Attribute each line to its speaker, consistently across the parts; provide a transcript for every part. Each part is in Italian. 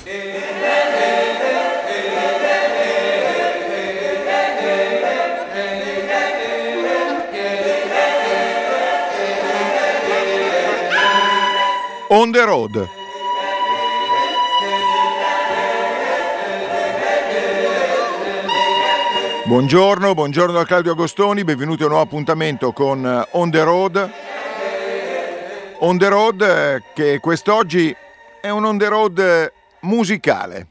Speaker 1: On the Road. Buongiorno da Claudio Agostoni, benvenuti a un nuovo appuntamento con On the Road. On the Road che quest'oggi è un on the road musicale.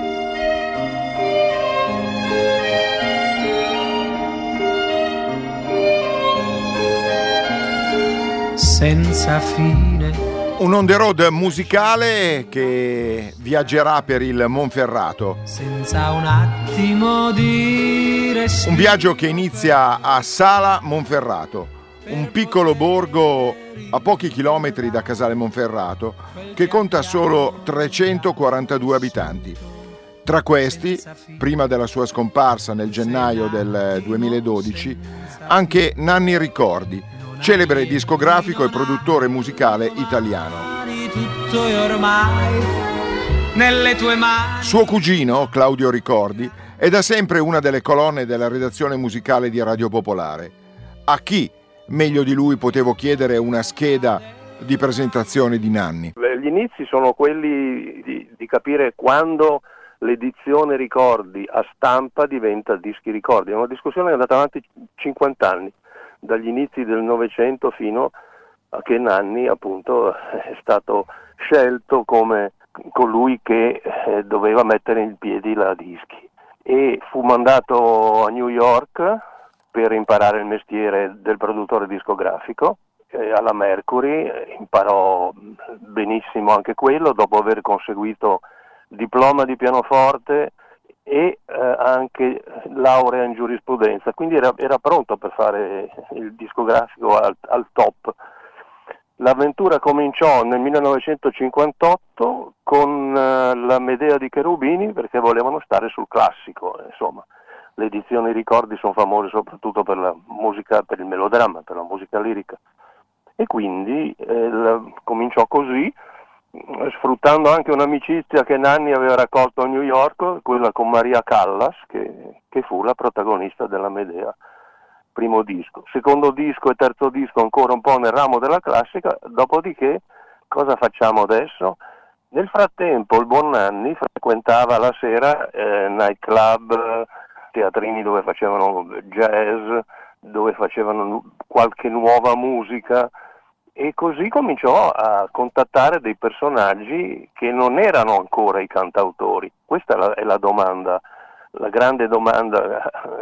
Speaker 2: Senza fine.
Speaker 1: Un on the road musicale che viaggerà per il Monferrato.
Speaker 2: Senza un attimo di respiro.
Speaker 1: Un viaggio che inizia a Sala Monferrato, un piccolo borgo a pochi chilometri da Casale Monferrato che conta solo 342 abitanti. Tra questi, prima della sua scomparsa nel gennaio del 2012, anche Nanni Ricordi, celebre discografico e produttore musicale italiano.
Speaker 2: Tutto è ormai nelle tue mani.
Speaker 1: Suo cugino, Claudio Ricordi, è da sempre una delle colonne della redazione musicale di Radio Popolare. A chi, meglio di lui, potevo chiedere una scheda di presentazione di Nanni?
Speaker 3: Gli inizi sono quelli di capire quando l'edizione ricordi a stampa diventa dischi ricordi. È una discussione che è andata avanti 50 anni. Dagli inizi del Novecento fino a che Nanni appunto è stato scelto come colui che doveva mettere in piedi la dischi, e fu mandato a New York per imparare il mestiere del produttore discografico alla Mercury. Imparò benissimo anche quello, dopo aver conseguito diploma di pianoforte e anche laurea in giurisprudenza, quindi era pronto per fare il discografico al top. L'avventura cominciò nel 1958 con la Medea di Cherubini, perché volevano stare sul classico. Insomma, le edizioni ricordi sono famose soprattutto per la musica, per il melodramma, per la musica lirica, e quindi cominciò così, sfruttando anche un'amicizia che Nanni aveva raccolto a New York, quella con Maria Callas, che fu la protagonista della Medea. Primo disco, secondo disco e terzo disco ancora un po' nel ramo della classica. Dopodiché cosa facciamo adesso? Nel frattempo il buon Nanni frequentava la sera nightclub, teatrini dove facevano jazz, dove facevano qualche nuova musica, e così cominciò a contattare dei personaggi che non erano ancora i cantautori. Questa è la domanda, la grande domanda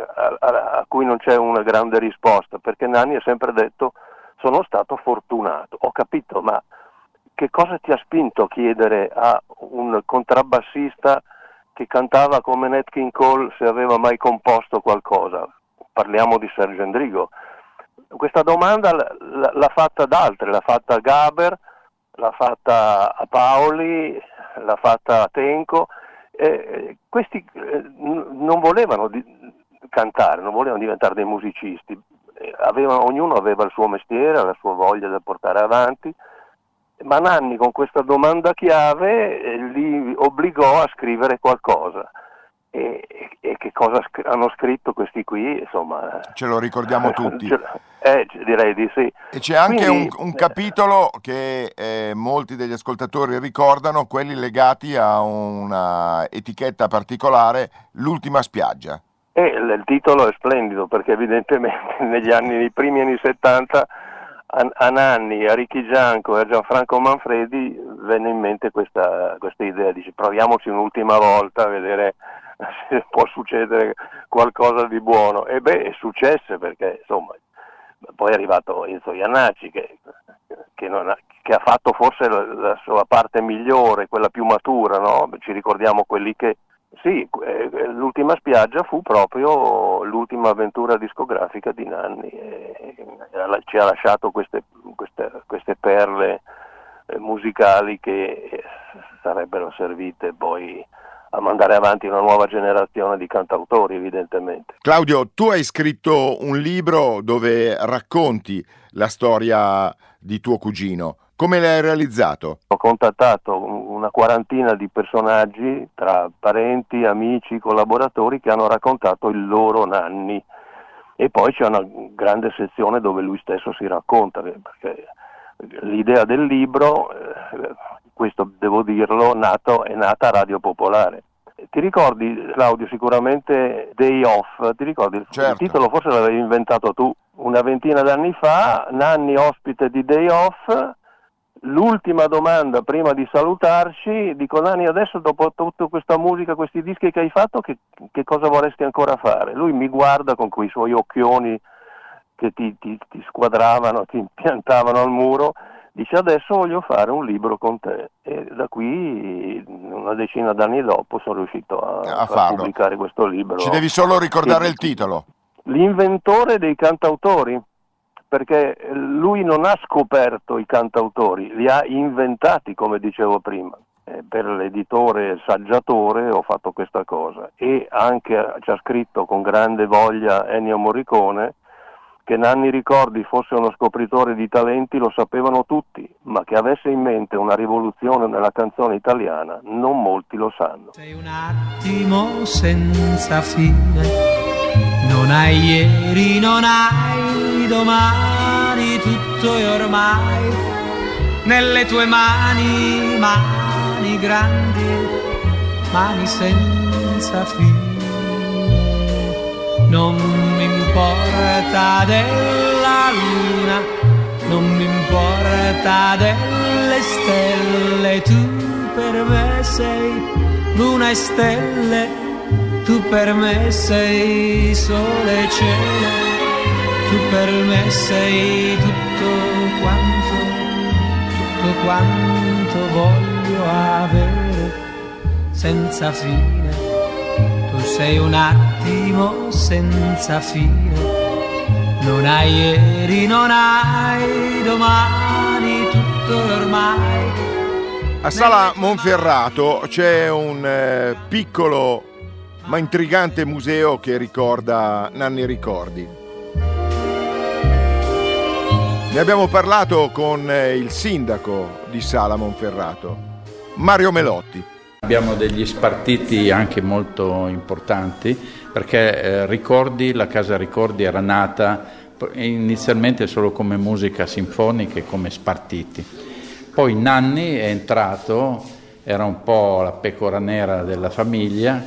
Speaker 3: a cui non c'è una grande risposta, perché Nanni ha sempre detto: sono stato fortunato. Ho capito, ma che cosa ti ha spinto a chiedere a un contrabbassista che cantava come Nat King Cole se aveva mai composto qualcosa? Parliamo di Sergio Endrigo. Questa domanda l'ha fatta ad altri, l'ha fatta a Gaber, l'ha fatta a Paoli, l'ha fatta a Tenco. Questi non volevano cantare, non volevano diventare dei musicisti. Ognuno aveva il suo mestiere, la sua voglia da portare avanti, ma Nanni con questa domanda chiave li obbligò a scrivere qualcosa. E che cosa hanno scritto questi qui, insomma,
Speaker 1: ce lo ricordiamo tutti.
Speaker 3: Direi di sì.
Speaker 1: E c'è anche
Speaker 3: quindi,
Speaker 1: un capitolo che molti degli ascoltatori ricordano, quelli legati a una etichetta particolare, L'ultima spiaggia.
Speaker 3: Il titolo è splendido, perché evidentemente nei primi anni 70 a Nanni, a Ricky Gianco e a Gianfranco Manfredi venne in mente questa idea, dice: proviamoci un'ultima volta a vedere se può succedere qualcosa di buono. E è successo, perché insomma poi è arrivato Enzo Iannacci che ha fatto forse la sua parte migliore, quella più matura, no? Ci ricordiamo quelli che sì, L'ultima spiaggia fu proprio l'ultima avventura discografica di Nanni, ci ha lasciato queste perle musicali che sarebbero servite poi a mandare avanti una nuova generazione di cantautori, evidentemente.
Speaker 1: Claudio, tu hai scritto un libro dove racconti la storia di tuo cugino. Come l'hai realizzato?
Speaker 3: Ho contattato una quarantina di personaggi, tra parenti, amici, collaboratori, che hanno raccontato il loro Nanni, e poi c'è una grande sezione dove lui stesso si racconta, perché l'idea del libro, questo devo dirlo, è nata a Radio Popolare. Ti ricordi, Claudio, sicuramente Day Off? Ti ricordi?
Speaker 1: Certo.
Speaker 3: Il titolo forse l'avevi inventato tu una ventina d'anni fa. Nanni ospite di Day Off. L'ultima domanda prima di salutarci, dico: Nanni, adesso dopo tutta questa musica, questi dischi che hai fatto, che cosa vorresti ancora fare? Lui mi guarda con quei suoi occhioni che ti squadravano, ti impiantavano al muro. Dice: adesso voglio fare un libro con te. E da qui, una decina d'anni dopo, sono riuscito a pubblicare questo libro.
Speaker 1: Ci devi solo ricordare il titolo.
Speaker 3: L'inventore dei cantautori, perché lui non ha scoperto i cantautori, li ha inventati, come dicevo prima. Per l'editore Saggiatore ho fatto questa cosa, e anche ci ha scritto con grande voglia Ennio Morricone che Nanni Ricordi fosse uno scopritore di talenti lo sapevano tutti, ma che avesse in mente una rivoluzione nella canzone italiana non molti lo sanno.
Speaker 2: Sei un attimo senza fine, non hai ieri, non hai domani, tutto è ormai nelle tue mani, mani grandi, mani senza fine. Non mi importa della luna, non mi importa delle stelle, tu per me sei luna e stelle, tu per me sei sole e cielo, tu per me sei tutto quanto voglio avere senza fine. Tu sei un attimo senza fine, non hai ieri, non hai domani, tutto ormai.
Speaker 1: A Sala Monferrato c'è un piccolo ma intrigante museo che ricorda Nanni Ricordi. Ne abbiamo parlato con il sindaco di Sala Monferrato, Mario Melotti.
Speaker 4: Abbiamo degli spartiti anche molto importanti, perché la Casa Ricordi era nata inizialmente solo come musica sinfonica e come spartiti. Poi Nanni è entrato, era un po' la pecora nera della famiglia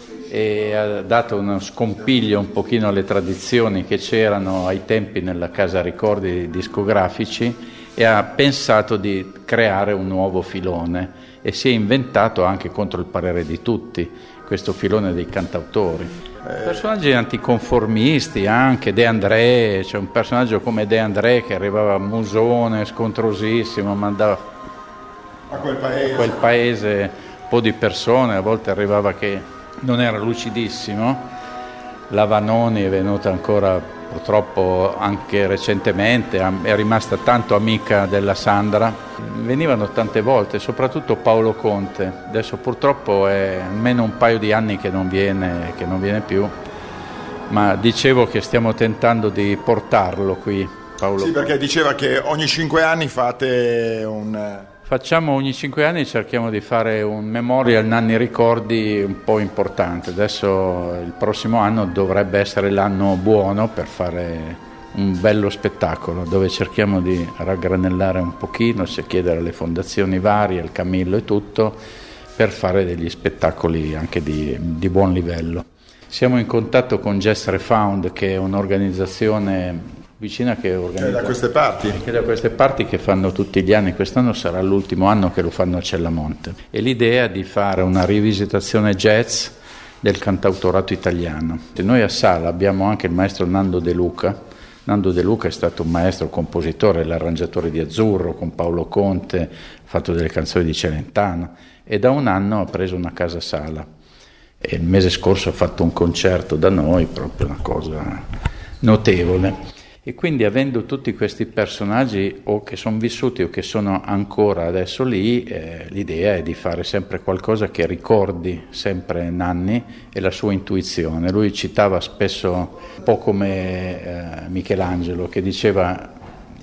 Speaker 4: e ha dato uno scompiglio un pochino alle tradizioni che c'erano ai tempi nella Casa Ricordi discografici e ha pensato di creare un nuovo filone e si è inventato, anche contro il parere di tutti, questo filone dei cantautori. Personaggi anticonformisti, anche De André, c'è un personaggio come De André che arrivava musone, scontrosissimo, mandava
Speaker 1: a quel
Speaker 4: paese un po' di persone, a volte arrivava che non era lucidissimo. La Vanoni è venuta ancora purtroppo anche recentemente, è rimasta tanto amica della Sandra. Venivano tante volte, soprattutto Paolo Conte. Adesso purtroppo è almeno un paio di anni che non viene più, ma dicevo che stiamo tentando di portarlo qui, Paolo.
Speaker 1: Sì, perché diceva che ogni 5 anni fate un...
Speaker 4: Facciamo ogni 5 anni, cerchiamo di fare un memorial Nanni Ricordi un po' importante. Adesso il prossimo anno dovrebbe essere l'anno buono per fare un bello spettacolo, dove cerchiamo di raggranellare un pochino, chiedere alle fondazioni varie, al Camillo e tutto, per fare degli spettacoli anche di buon livello. Siamo in contatto con Jazz Refound, che è un'organizzazione vicina che organizza,
Speaker 1: da queste parti.
Speaker 4: Che da queste parti, che fanno tutti gli anni. Quest'anno sarà l'ultimo anno che lo fanno a Cellamonte, e l'idea è di fare una rivisitazione jazz del cantautorato italiano. E noi a Sala abbiamo anche il maestro Nando De Luca. Nando De Luca è stato un maestro compositore, l'arrangiatore di Azzurro con Paolo Conte, ha fatto delle canzoni di Celentano, e da un anno ha preso una casa Sala, e il mese scorso ha fatto un concerto da noi, proprio una cosa notevole. E quindi, avendo tutti questi personaggi o che sono vissuti o che sono ancora adesso lì, l'idea è di fare sempre qualcosa che ricordi sempre Nanni e la sua intuizione. Lui citava spesso, un po' come Michelangelo, che diceva: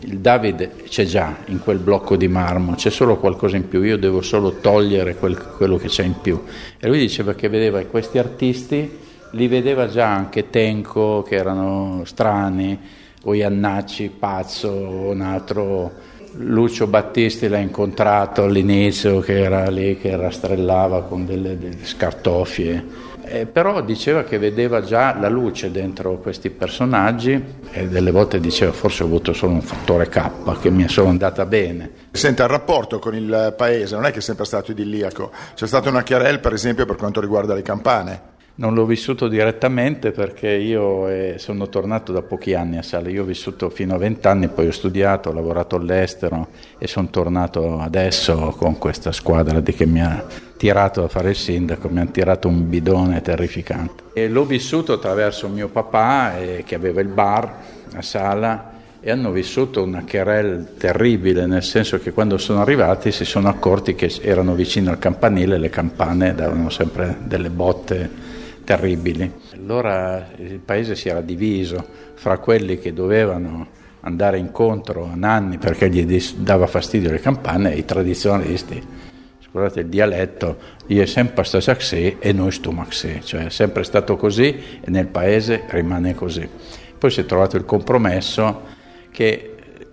Speaker 4: il David c'è già in quel blocco di marmo, c'è solo qualcosa in più, io devo solo togliere quello che c'è in più. E lui diceva che vedeva questi artisti, li vedeva già anche Tenco, che erano strani, o Iannacci, pazzo, un altro... Lucio Battisti l'ha incontrato all'inizio, che era lì che rastrellava con delle scartoffie, però diceva che vedeva già la luce dentro questi personaggi e delle volte diceva forse ho avuto solo un fattore K, che mi è solo andata bene.
Speaker 1: Senta, il rapporto con il paese non è che è sempre stato idilliaco, c'è stata una querela per esempio per quanto riguarda le campane.
Speaker 4: Non l'ho vissuto direttamente perché io sono tornato da pochi anni a Sala. Io ho vissuto fino a 20 anni, poi ho studiato, ho lavorato all'estero e sono tornato adesso con questa squadra che mi ha tirato a fare il sindaco, mi ha tirato un bidone terrificante. E l'ho vissuto attraverso mio papà che aveva il bar a Sala e hanno vissuto una querela terribile, nel senso che quando sono arrivati si sono accorti che erano vicino al campanile e le campane davano sempre delle botte terribili. Allora il paese si era diviso fra quelli che dovevano andare incontro a Nanni perché gli dava fastidio le campane e i tradizionalisti. Scusate il dialetto, io è sempre stato così e noi stiamo così, cioè è sempre stato così e nel paese rimane così. Poi si è trovato il compromesso che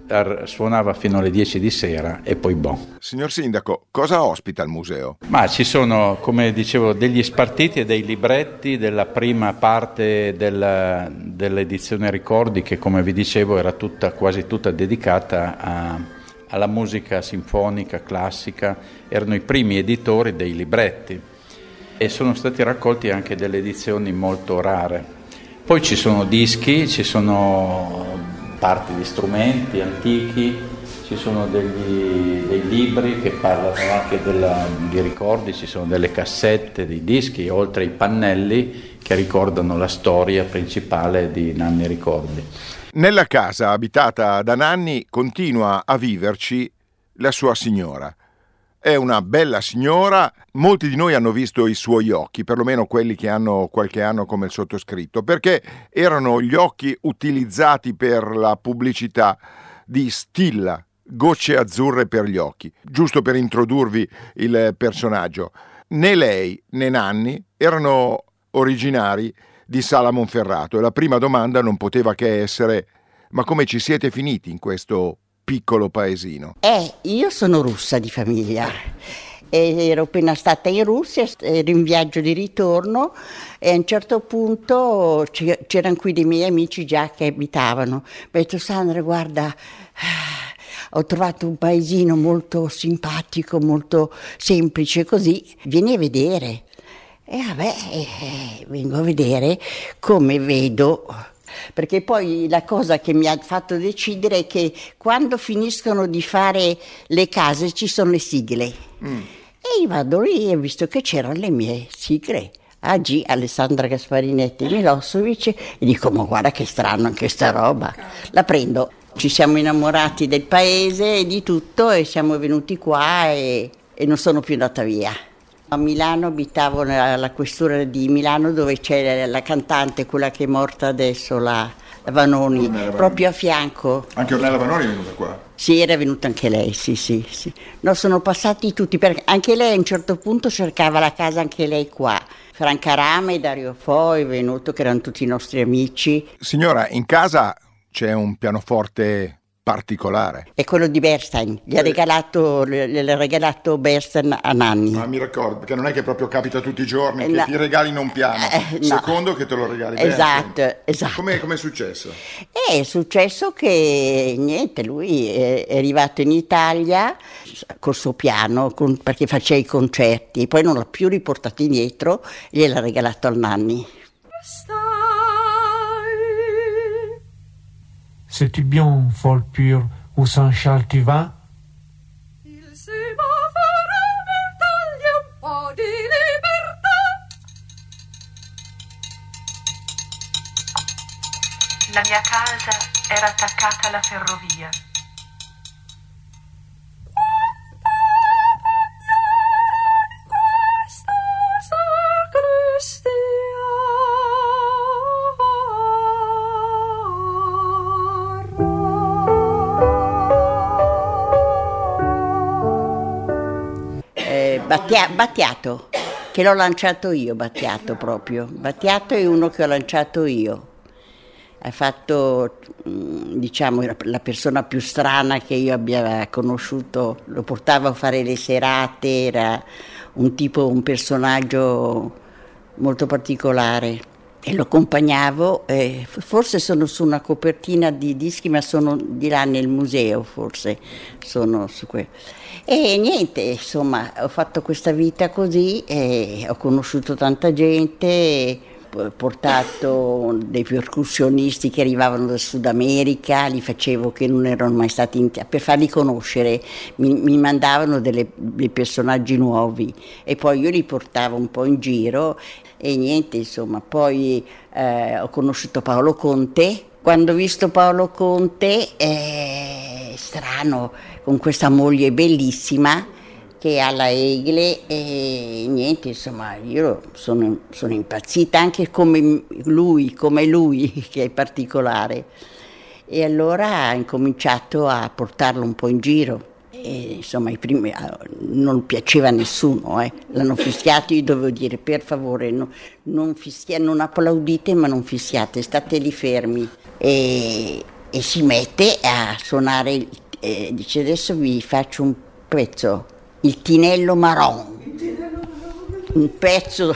Speaker 4: suonava fino alle 10 di sera e poi bon.
Speaker 1: Signor Sindaco, cosa ospita il museo?
Speaker 4: Ma ci sono, come dicevo, degli spartiti e dei libretti della prima parte dell'edizione Ricordi, che come vi dicevo era quasi tutta dedicata alla musica sinfonica, classica, erano i primi editori dei libretti e sono stati raccolti anche delle edizioni molto rare. Poi ci sono dischi, ci sono parti di strumenti antichi, ci sono dei libri che parlano anche di ricordi, ci sono delle cassette, dei dischi, oltre ai pannelli che ricordano la storia principale di Nanni Ricordi.
Speaker 1: Nella casa abitata da Nanni continua a viverci la sua signora. È una bella signora, molti di noi hanno visto i suoi occhi, perlomeno quelli che hanno qualche anno come il sottoscritto, perché erano gli occhi utilizzati per la pubblicità di Stilla, gocce azzurre per gli occhi, giusto per introdurvi il personaggio. Né lei né Nanni erano originari di Sala Monferrato e la prima domanda non poteva che essere: ma come ci siete finiti in questo piccolo paesino?
Speaker 5: Io sono russa di famiglia e ero appena stata in Russia, ero in viaggio di ritorno e a un certo punto c'erano qui dei miei amici già che abitavano. Mi ha detto: Sandra, guarda, ho trovato un paesino molto simpatico, molto semplice così, vieni a vedere. E vabbè, vengo a vedere come vedo. Perché poi la cosa che mi ha fatto decidere è che quando finiscono di fare le case ci sono le sigle. E io vado lì e ho visto che c'erano le mie sigle. AG, Alessandra Gasparinetti Milosevic, e dico: ma guarda che strano anche sta roba. La prendo. Ci siamo innamorati del paese e di tutto e siamo venuti qua e non sono più andata via. A Milano abitavo alla questura di Milano, dove c'è la cantante, quella che è morta adesso, la Vanoni, proprio a fianco.
Speaker 1: Anche Ornella Vanoni è venuta qua?
Speaker 5: Sì, era venuta anche lei, sì. No, sono passati tutti, perché anche lei a un certo punto cercava la casa anche lei qua. Franca Rame, Dario Fo è venuto, che erano tutti i nostri amici.
Speaker 1: Signora, in casa c'è un pianoforte particolare.
Speaker 5: È quello di Bernstein, gli ha regalato Bernstein a Nanni.
Speaker 1: Ma mi ricordo, perché non è che proprio capita tutti i giorni che ti regalino un piano,
Speaker 5: no.
Speaker 1: Secondo che te lo regali
Speaker 5: Esatto.
Speaker 1: Com'è successo?
Speaker 5: È successo che niente, lui è arrivato in Italia col suo piano, perché faceva i concerti, poi non l'ha più riportato indietro e gliel'ha regalato al Nanni.
Speaker 2: C'est-tu bien, folle pure, où Saint-Charles tu vas?
Speaker 6: Il semaforo mi toglie un po' di libertà.
Speaker 7: La mia casa era attaccata alla ferrovia.
Speaker 5: Battiato, che l'ho lanciato io, Battiato proprio. Battiato è uno che ho lanciato io. Ha fatto, diciamo, la persona più strana che io abbia conosciuto. Lo portavo a fare le serate, era un personaggio molto particolare. E lo accompagnavo, forse sono su una copertina di dischi, ma sono di là nel museo, forse sono su quello. E niente, insomma, ho fatto questa vita così, ho conosciuto tanta gente, ho portato dei percussionisti che arrivavano dal Sud America, li facevo che non erano mai stati per farli conoscere, mi mandavano dei personaggi nuovi e poi io li portavo un po' in giro. E niente, insomma, poi ho conosciuto Paolo Conte. Quando ho visto Paolo Conte, strano, con questa moglie bellissima che ha la Egle, e niente, insomma, io sono impazzita anche come lui, che è particolare. E allora ho incominciato a portarlo un po' in giro. E, insomma, i primi non piaceva a nessuno, l'hanno fischiato, io dovevo dire per favore non applaudite ma non fischiate, state lì fermi, e si mette a suonare, dice adesso vi faccio un pezzo, il Tinello Marron, un peso,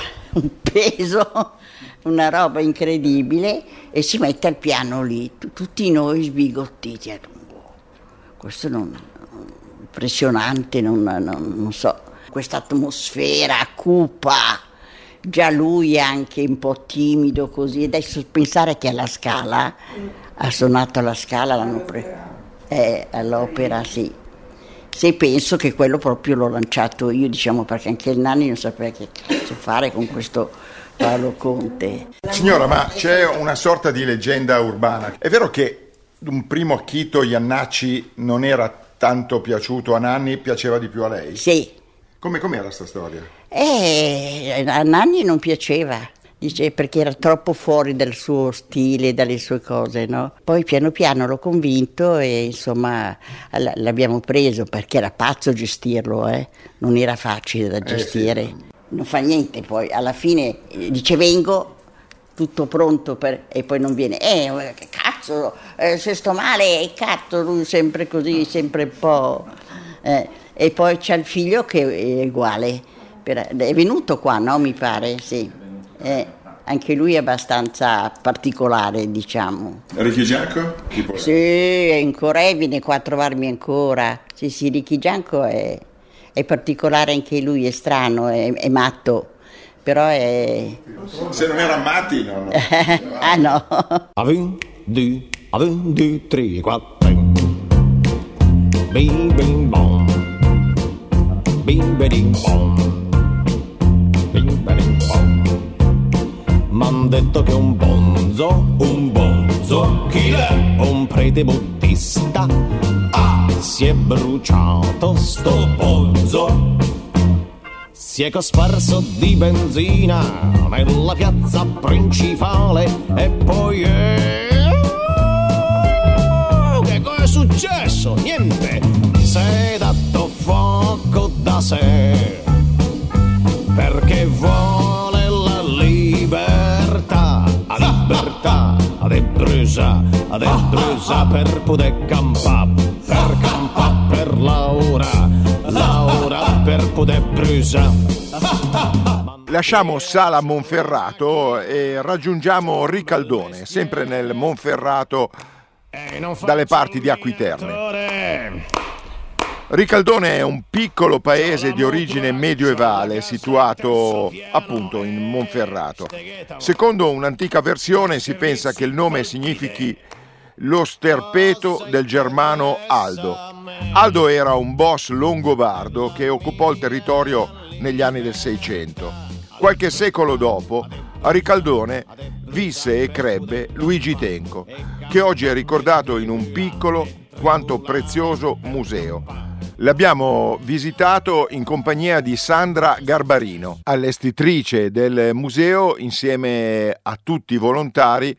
Speaker 5: una roba incredibile, e si mette al piano lì, tutti noi sbigottiti, questo non impressionante, non so, questa atmosfera cupa, già lui è anche un po' timido così, adesso pensare che alla Scala, ha suonato alla Scala, all'opera, sì. Se penso che quello proprio l'ho lanciato io, diciamo, perché anche il Nanni non sapeva che cazzo fare con questo Paolo Conte.
Speaker 1: Signora, ma c'è una sorta di leggenda urbana, è vero che un primo acchito Iannacci non era tanto piaciuto a Nanni, piaceva di più a lei?
Speaker 5: Sì.
Speaker 1: Com'era sta storia?
Speaker 5: A Nanni non piaceva, dice, perché era troppo fuori dal suo stile, dalle sue cose, no? Poi piano piano l'ho convinto e insomma l'abbiamo preso, perché era pazzo gestirlo, non era facile da gestire. Sì. Non fa niente, poi alla fine dice vengo, tutto pronto e poi non viene, che cazzo, se sto male, cazzo, lui sempre così, sempre un po', e poi c'ha il figlio che è uguale, è venuto qua, no, mi pare, sì, anche lui è abbastanza particolare, diciamo.
Speaker 1: Ricky Gianco?
Speaker 5: Sì, è ancora, viene qua a trovarmi ancora, sì, Ricky Gianco è particolare, anche lui è strano, è matto. Però è...
Speaker 1: Se non erano matti, no.
Speaker 5: Ah no.
Speaker 8: Avanti, 3, 4. Bim bim bom. Bim bim bom. Bim bim bom. M'han detto che un bonzo, chi è? Un prete buddista. Si è bruciato sto bonzo. Si è cosparso di benzina nella piazza principale e poi che cosa è successo? Niente, si è dato fuoco da sé perché vuole la libertà è brusa per poter campare, per Laura per poter brusa.
Speaker 1: Lasciamo Sala Monferrato e raggiungiamo Ricaldone, sempre nel Monferrato, dalle parti di Acquiterme. Ricaldone è un piccolo paese di origine medioevale situato appunto in Monferrato. Secondo un'antica versione si pensa che il nome significhi lo sterpeto del germano Aldo. Aldo era un boss longobardo che occupò il territorio negli anni del 600. Qualche secolo dopo, a Ricaldone visse e crebbe Luigi Tenco, che oggi è ricordato in un piccolo quanto prezioso museo. L'abbiamo visitato in compagnia di Sandra Garbarino, allestitrice del museo, insieme a tutti i volontari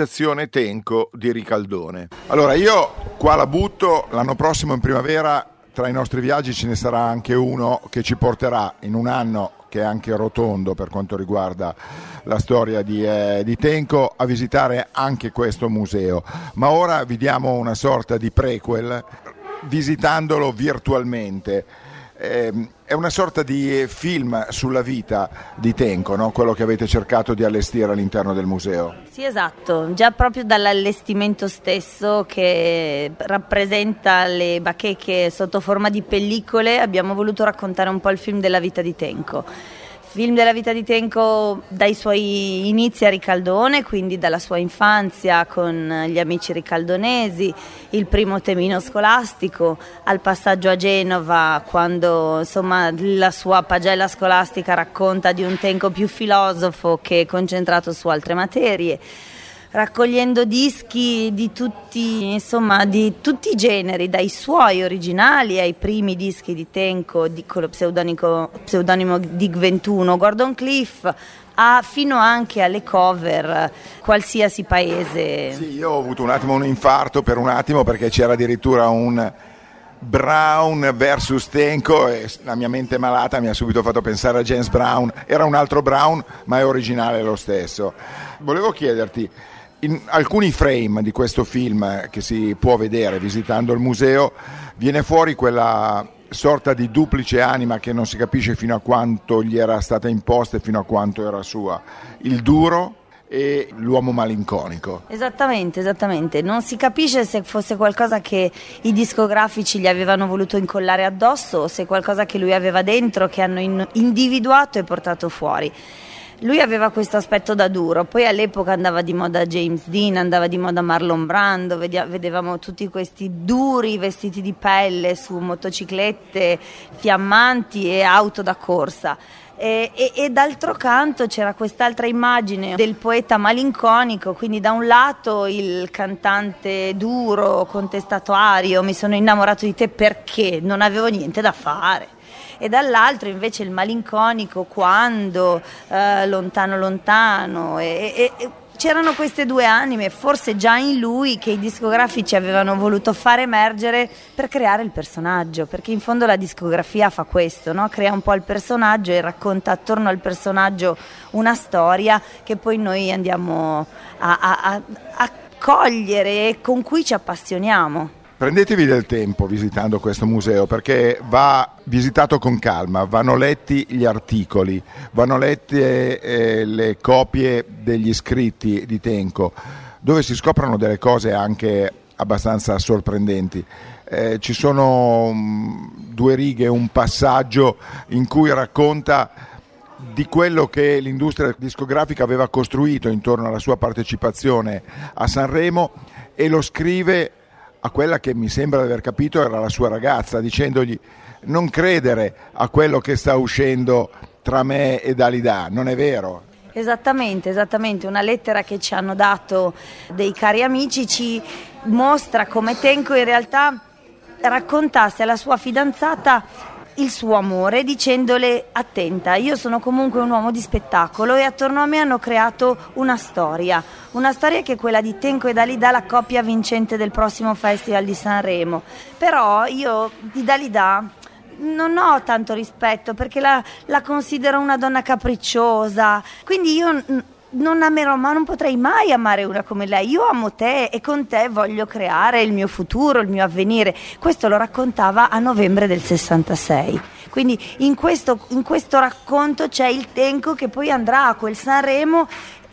Speaker 1: dell'associazione Tenco di Ricaldone. Allora io qua la butto, l'anno prossimo in primavera tra i nostri viaggi ce ne sarà anche uno che ci porterà in un anno che è anche rotondo per quanto riguarda la storia di Tenco, a visitare anche questo museo. Ma ora vi diamo una sorta di prequel visitandolo virtualmente. È una sorta di film sulla vita di Tenco, no? Quello che avete cercato di allestire all'interno del museo.
Speaker 9: Sì, esatto, già proprio dall'allestimento stesso che rappresenta le bacheche sotto forma di pellicole abbiamo voluto raccontare un po' il film della vita di Tenco. Film della vita di Tenco dai suoi inizi a Ricaldone, quindi dalla sua infanzia con gli amici ricaldonesi, il primo temino scolastico, al passaggio a Genova quando insomma la sua pagella scolastica racconta di un Tenco più filosofo che concentrato su altre materie, raccogliendo dischi di tutti i generi, dai suoi originali ai primi dischi di Tenco con lo pseudonimo Dig 21, Gordon Cliff, fino anche alle cover qualsiasi paese.
Speaker 1: Sì, io ho avuto un infarto per un attimo perché c'era addirittura un Brown versus Tenco e la mia mente malata mi ha subito fatto pensare a James Brown. Era un altro Brown, ma è originale lo stesso. Volevo chiederti, in alcuni frame di questo film che si può vedere visitando il museo viene fuori quella sorta di duplice anima che non si capisce fino a quanto gli era stata imposta e fino a quanto era sua, il duro e l'uomo malinconico.
Speaker 9: Esattamente, non si capisce se fosse qualcosa che i discografici gli avevano voluto incollare addosso o se qualcosa che lui aveva dentro, che hanno individuato e portato fuori. Lui aveva questo aspetto da duro, poi all'epoca andava di moda James Dean, andava di moda Marlon Brando, vedevamo tutti questi duri vestiti di pelle su motociclette fiammanti e auto da corsa. E d'altro canto c'era quest'altra immagine del poeta malinconico, quindi da un lato il cantante duro, contestatario, mi sono innamorato di te perché non avevo niente da fare, e dall'altro invece il malinconico quando lontano e c'erano queste due anime, forse già in lui, che i discografici avevano voluto far emergere per creare il personaggio, perché in fondo la discografia fa questo, no? Crea un po' il personaggio e racconta attorno al personaggio una storia che poi noi andiamo a cogliere e con cui ci appassioniamo.
Speaker 1: Prendetevi del tempo visitando questo museo, perché va visitato con calma, vanno letti gli articoli, vanno lette le copie degli scritti di Tenco, dove si scoprono delle cose anche abbastanza sorprendenti. Ci sono 2 righe, un passaggio in cui racconta di quello che l'industria discografica aveva costruito intorno alla sua partecipazione a Sanremo, e lo scrive a quella che mi sembra di aver capito era la sua ragazza, dicendogli: non credere a quello che sta uscendo tra me e Dalida, non è vero.
Speaker 9: Esattamente, una lettera che ci hanno dato dei cari amici ci mostra come Tenco in realtà raccontasse alla sua fidanzata il suo amore, dicendole: attenta, io sono comunque un uomo di spettacolo e attorno a me hanno creato una storia che è quella di Tenco e Dalida, la coppia vincente del prossimo Festival di Sanremo. Però io di Dalida non ho tanto rispetto perché la considero una donna capricciosa, quindi io non amerò, ma non potrei mai amare una come lei. Io amo te e con te voglio creare il mio futuro, il mio avvenire. Questo lo raccontava a novembre del 66. Quindi in questo racconto c'è il Tenco che poi andrà a quel Sanremo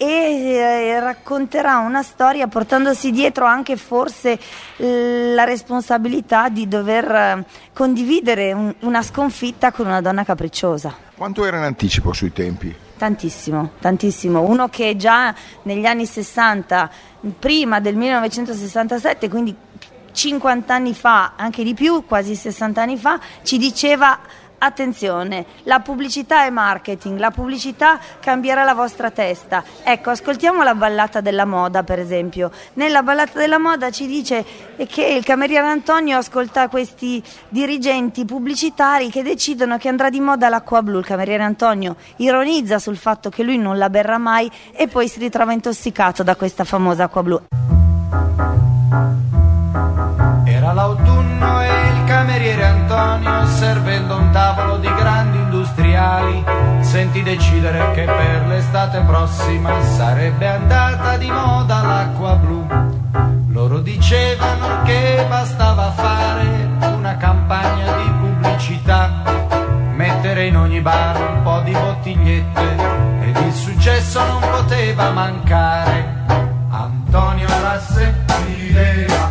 Speaker 9: e racconterà una storia portandosi dietro anche forse la responsabilità di dover condividere una sconfitta con una donna capricciosa.
Speaker 1: Quanto era in anticipo sui tempi?
Speaker 9: Tantissimo. Uno che già negli anni 60, prima del 1967, quindi 50 anni fa, anche di più, quasi 60 anni fa, ci diceva: attenzione, la pubblicità è marketing, la pubblicità cambierà la vostra testa. Ecco, ascoltiamo la ballata della moda, per esempio. Nella ballata della moda ci dice che il cameriere Antonio ascolta questi dirigenti pubblicitari che decidono che andrà di moda l'acqua blu. Il cameriere Antonio ironizza sul fatto che lui non la berrà mai e poi si ritrova intossicato da questa famosa acqua blu.
Speaker 2: Era l'autunno e il cameriere Antonio
Speaker 10: Antonio, servendo un tavolo di grandi industriali, sentì decidere che per l'estate prossima sarebbe andata di moda l'acqua blu. Loro dicevano che bastava fare una campagna di pubblicità, mettere in ogni bar un po' di bottigliette ed il successo non poteva mancare. Antonio Rasse rideva,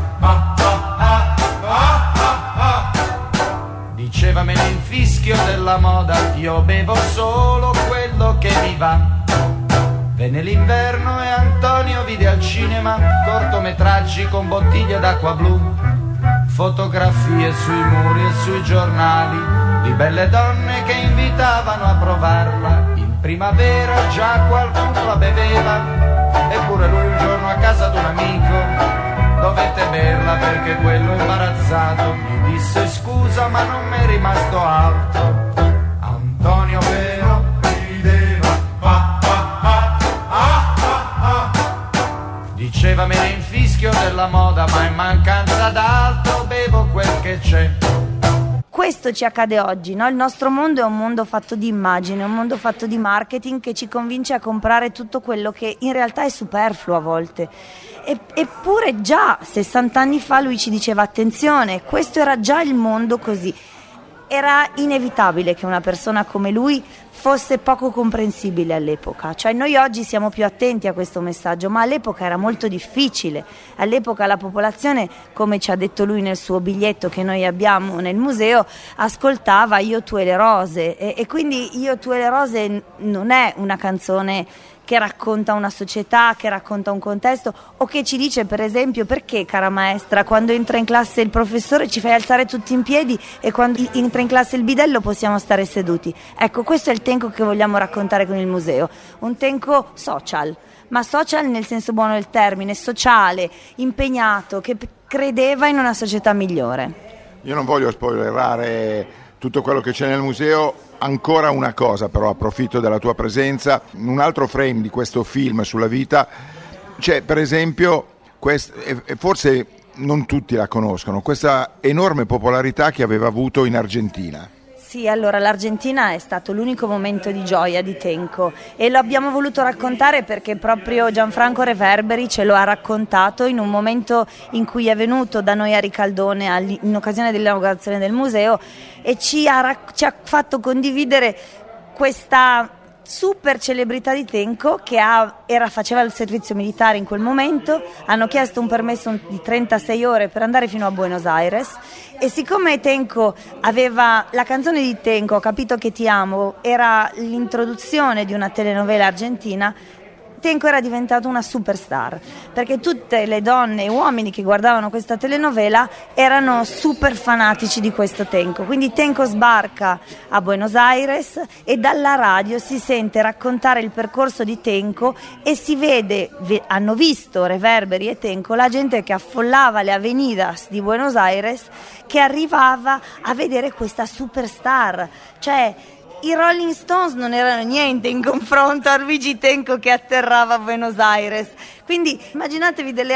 Speaker 10: diceva: me ne infischio della moda, io bevo solo quello che mi va. Venne l'inverno e Antonio vide al cinema cortometraggi con bottiglie d'acqua blu, fotografie sui muri e sui giornali di belle donne che invitavano a provarla. In primavera già qualcuno la beveva, eppure lui un giorno a casa d'un amico dovette berla perché quello imbarazzato gli disse: scusa ma non mi è rimasto alto. Antonio però rideva, diceva: me ne infischio della moda, ma in mancanza d'altro bevo quel che c'è.
Speaker 9: Questo ci accade oggi, no? Il nostro mondo è un mondo fatto di immagine, un mondo fatto di marketing che ci convince a comprare tutto quello che in realtà è superfluo a volte. Eppure già 60 anni fa lui ci diceva: attenzione, questo era già il mondo così. Era inevitabile che una persona come lui fosse poco comprensibile all'epoca, cioè noi oggi siamo più attenti a questo messaggio, ma all'epoca era molto difficile. All'epoca la popolazione, come ci ha detto lui nel suo biglietto che noi abbiamo nel museo, ascoltava Io, tu e le rose, e quindi Io, tu e le rose non è una canzone che racconta una società, che racconta un contesto, o che ci dice, per esempio, perché, cara maestra, quando entra in classe il professore ci fai alzare tutti in piedi e quando entra in classe il bidello possiamo stare seduti. Ecco, questo è il Tenco che vogliamo raccontare con il museo, un Tenco social, ma social nel senso buono del termine, sociale, impegnato, che credeva in una società migliore.
Speaker 1: Io non voglio spoilerare tutto quello che c'è nel museo. Ancora una cosa, però approfitto della tua presenza, un altro frame di questo film sulla vita c'è, per esempio, forse non tutti la conoscono, questa enorme popolarità che aveva avuto in Argentina.
Speaker 9: Sì, allora l'Argentina è stato l'unico momento di gioia di Tenco e lo abbiamo voluto raccontare perché proprio Gianfranco Reverberi ce lo ha raccontato in un momento in cui è venuto da noi a Ricaldone in occasione dell'inaugurazione del museo e ci ha condividere questa super celebrità di Tenco che faceva il servizio militare in quel momento. Hanno chiesto un permesso di 36 ore per andare fino a Buenos Aires e siccome Tenco aveva la canzone di Tenco, Ho capito che ti amo, era l'introduzione di una telenovela argentina, Tenco era diventato una superstar perché tutte le donne e uomini che guardavano questa telenovela erano super fanatici di questo Tenco. Quindi Tenco sbarca a Buenos Aires e dalla radio si sente raccontare il percorso di Tenco e si vede, hanno visto Reverberi e Tenco, la gente che affollava le avenidas di Buenos Aires che arrivava a vedere questa superstar, cioè i Rolling Stones non erano niente in confronto a Luigi Tenco che atterrava a Buenos Aires. Quindi immaginatevi delle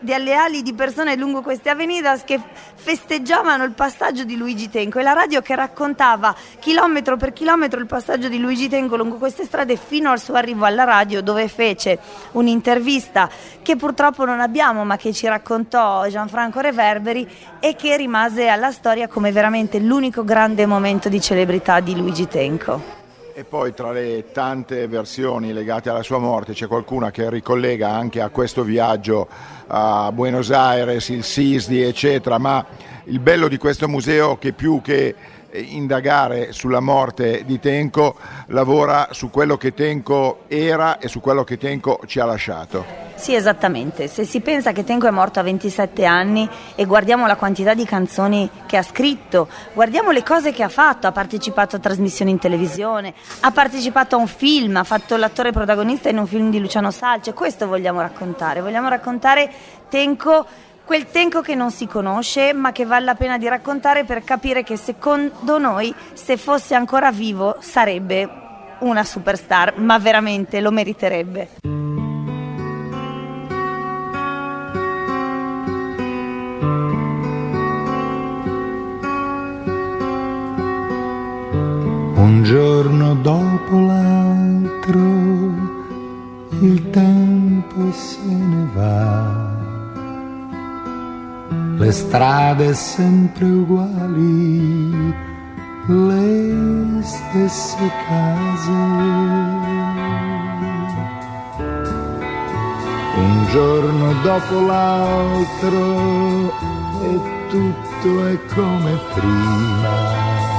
Speaker 9: ali di persone lungo queste avenidas che festeggiavano il passaggio di Luigi Tenco e la radio che raccontava chilometro per chilometro il passaggio di Luigi Tenco lungo queste strade fino al suo arrivo alla radio, dove fece un'intervista che purtroppo non abbiamo ma che ci raccontò Gianfranco Reverberi e che rimase alla storia come veramente l'unico grande momento di celebrità di Luigi Tenco.
Speaker 1: E poi tra le tante versioni legate alla sua morte c'è qualcuna che ricollega anche a questo viaggio a Buenos Aires, il SISDI eccetera, ma il bello di questo museo è che più che indagare sulla morte di Tenco lavora su quello che Tenco era e su quello che Tenco ci ha lasciato.
Speaker 9: Sì, esattamente. Se si pensa che Tenco è morto a 27 anni e guardiamo la quantità di canzoni che ha scritto, guardiamo le cose che ha fatto, ha partecipato a trasmissioni in televisione, ha partecipato a un film, ha fatto l'attore protagonista in un film di Luciano Salce, questo vogliamo raccontare Tenco, quel Tenco che non si conosce ma che vale la pena di raccontare per capire che secondo noi se fosse ancora vivo sarebbe una superstar, ma veramente lo meriterebbe.
Speaker 11: l'altro il tempo se ne va. Le strade sempre uguali, le stesse case. Un giorno dopo l'altro e tutto è come prima.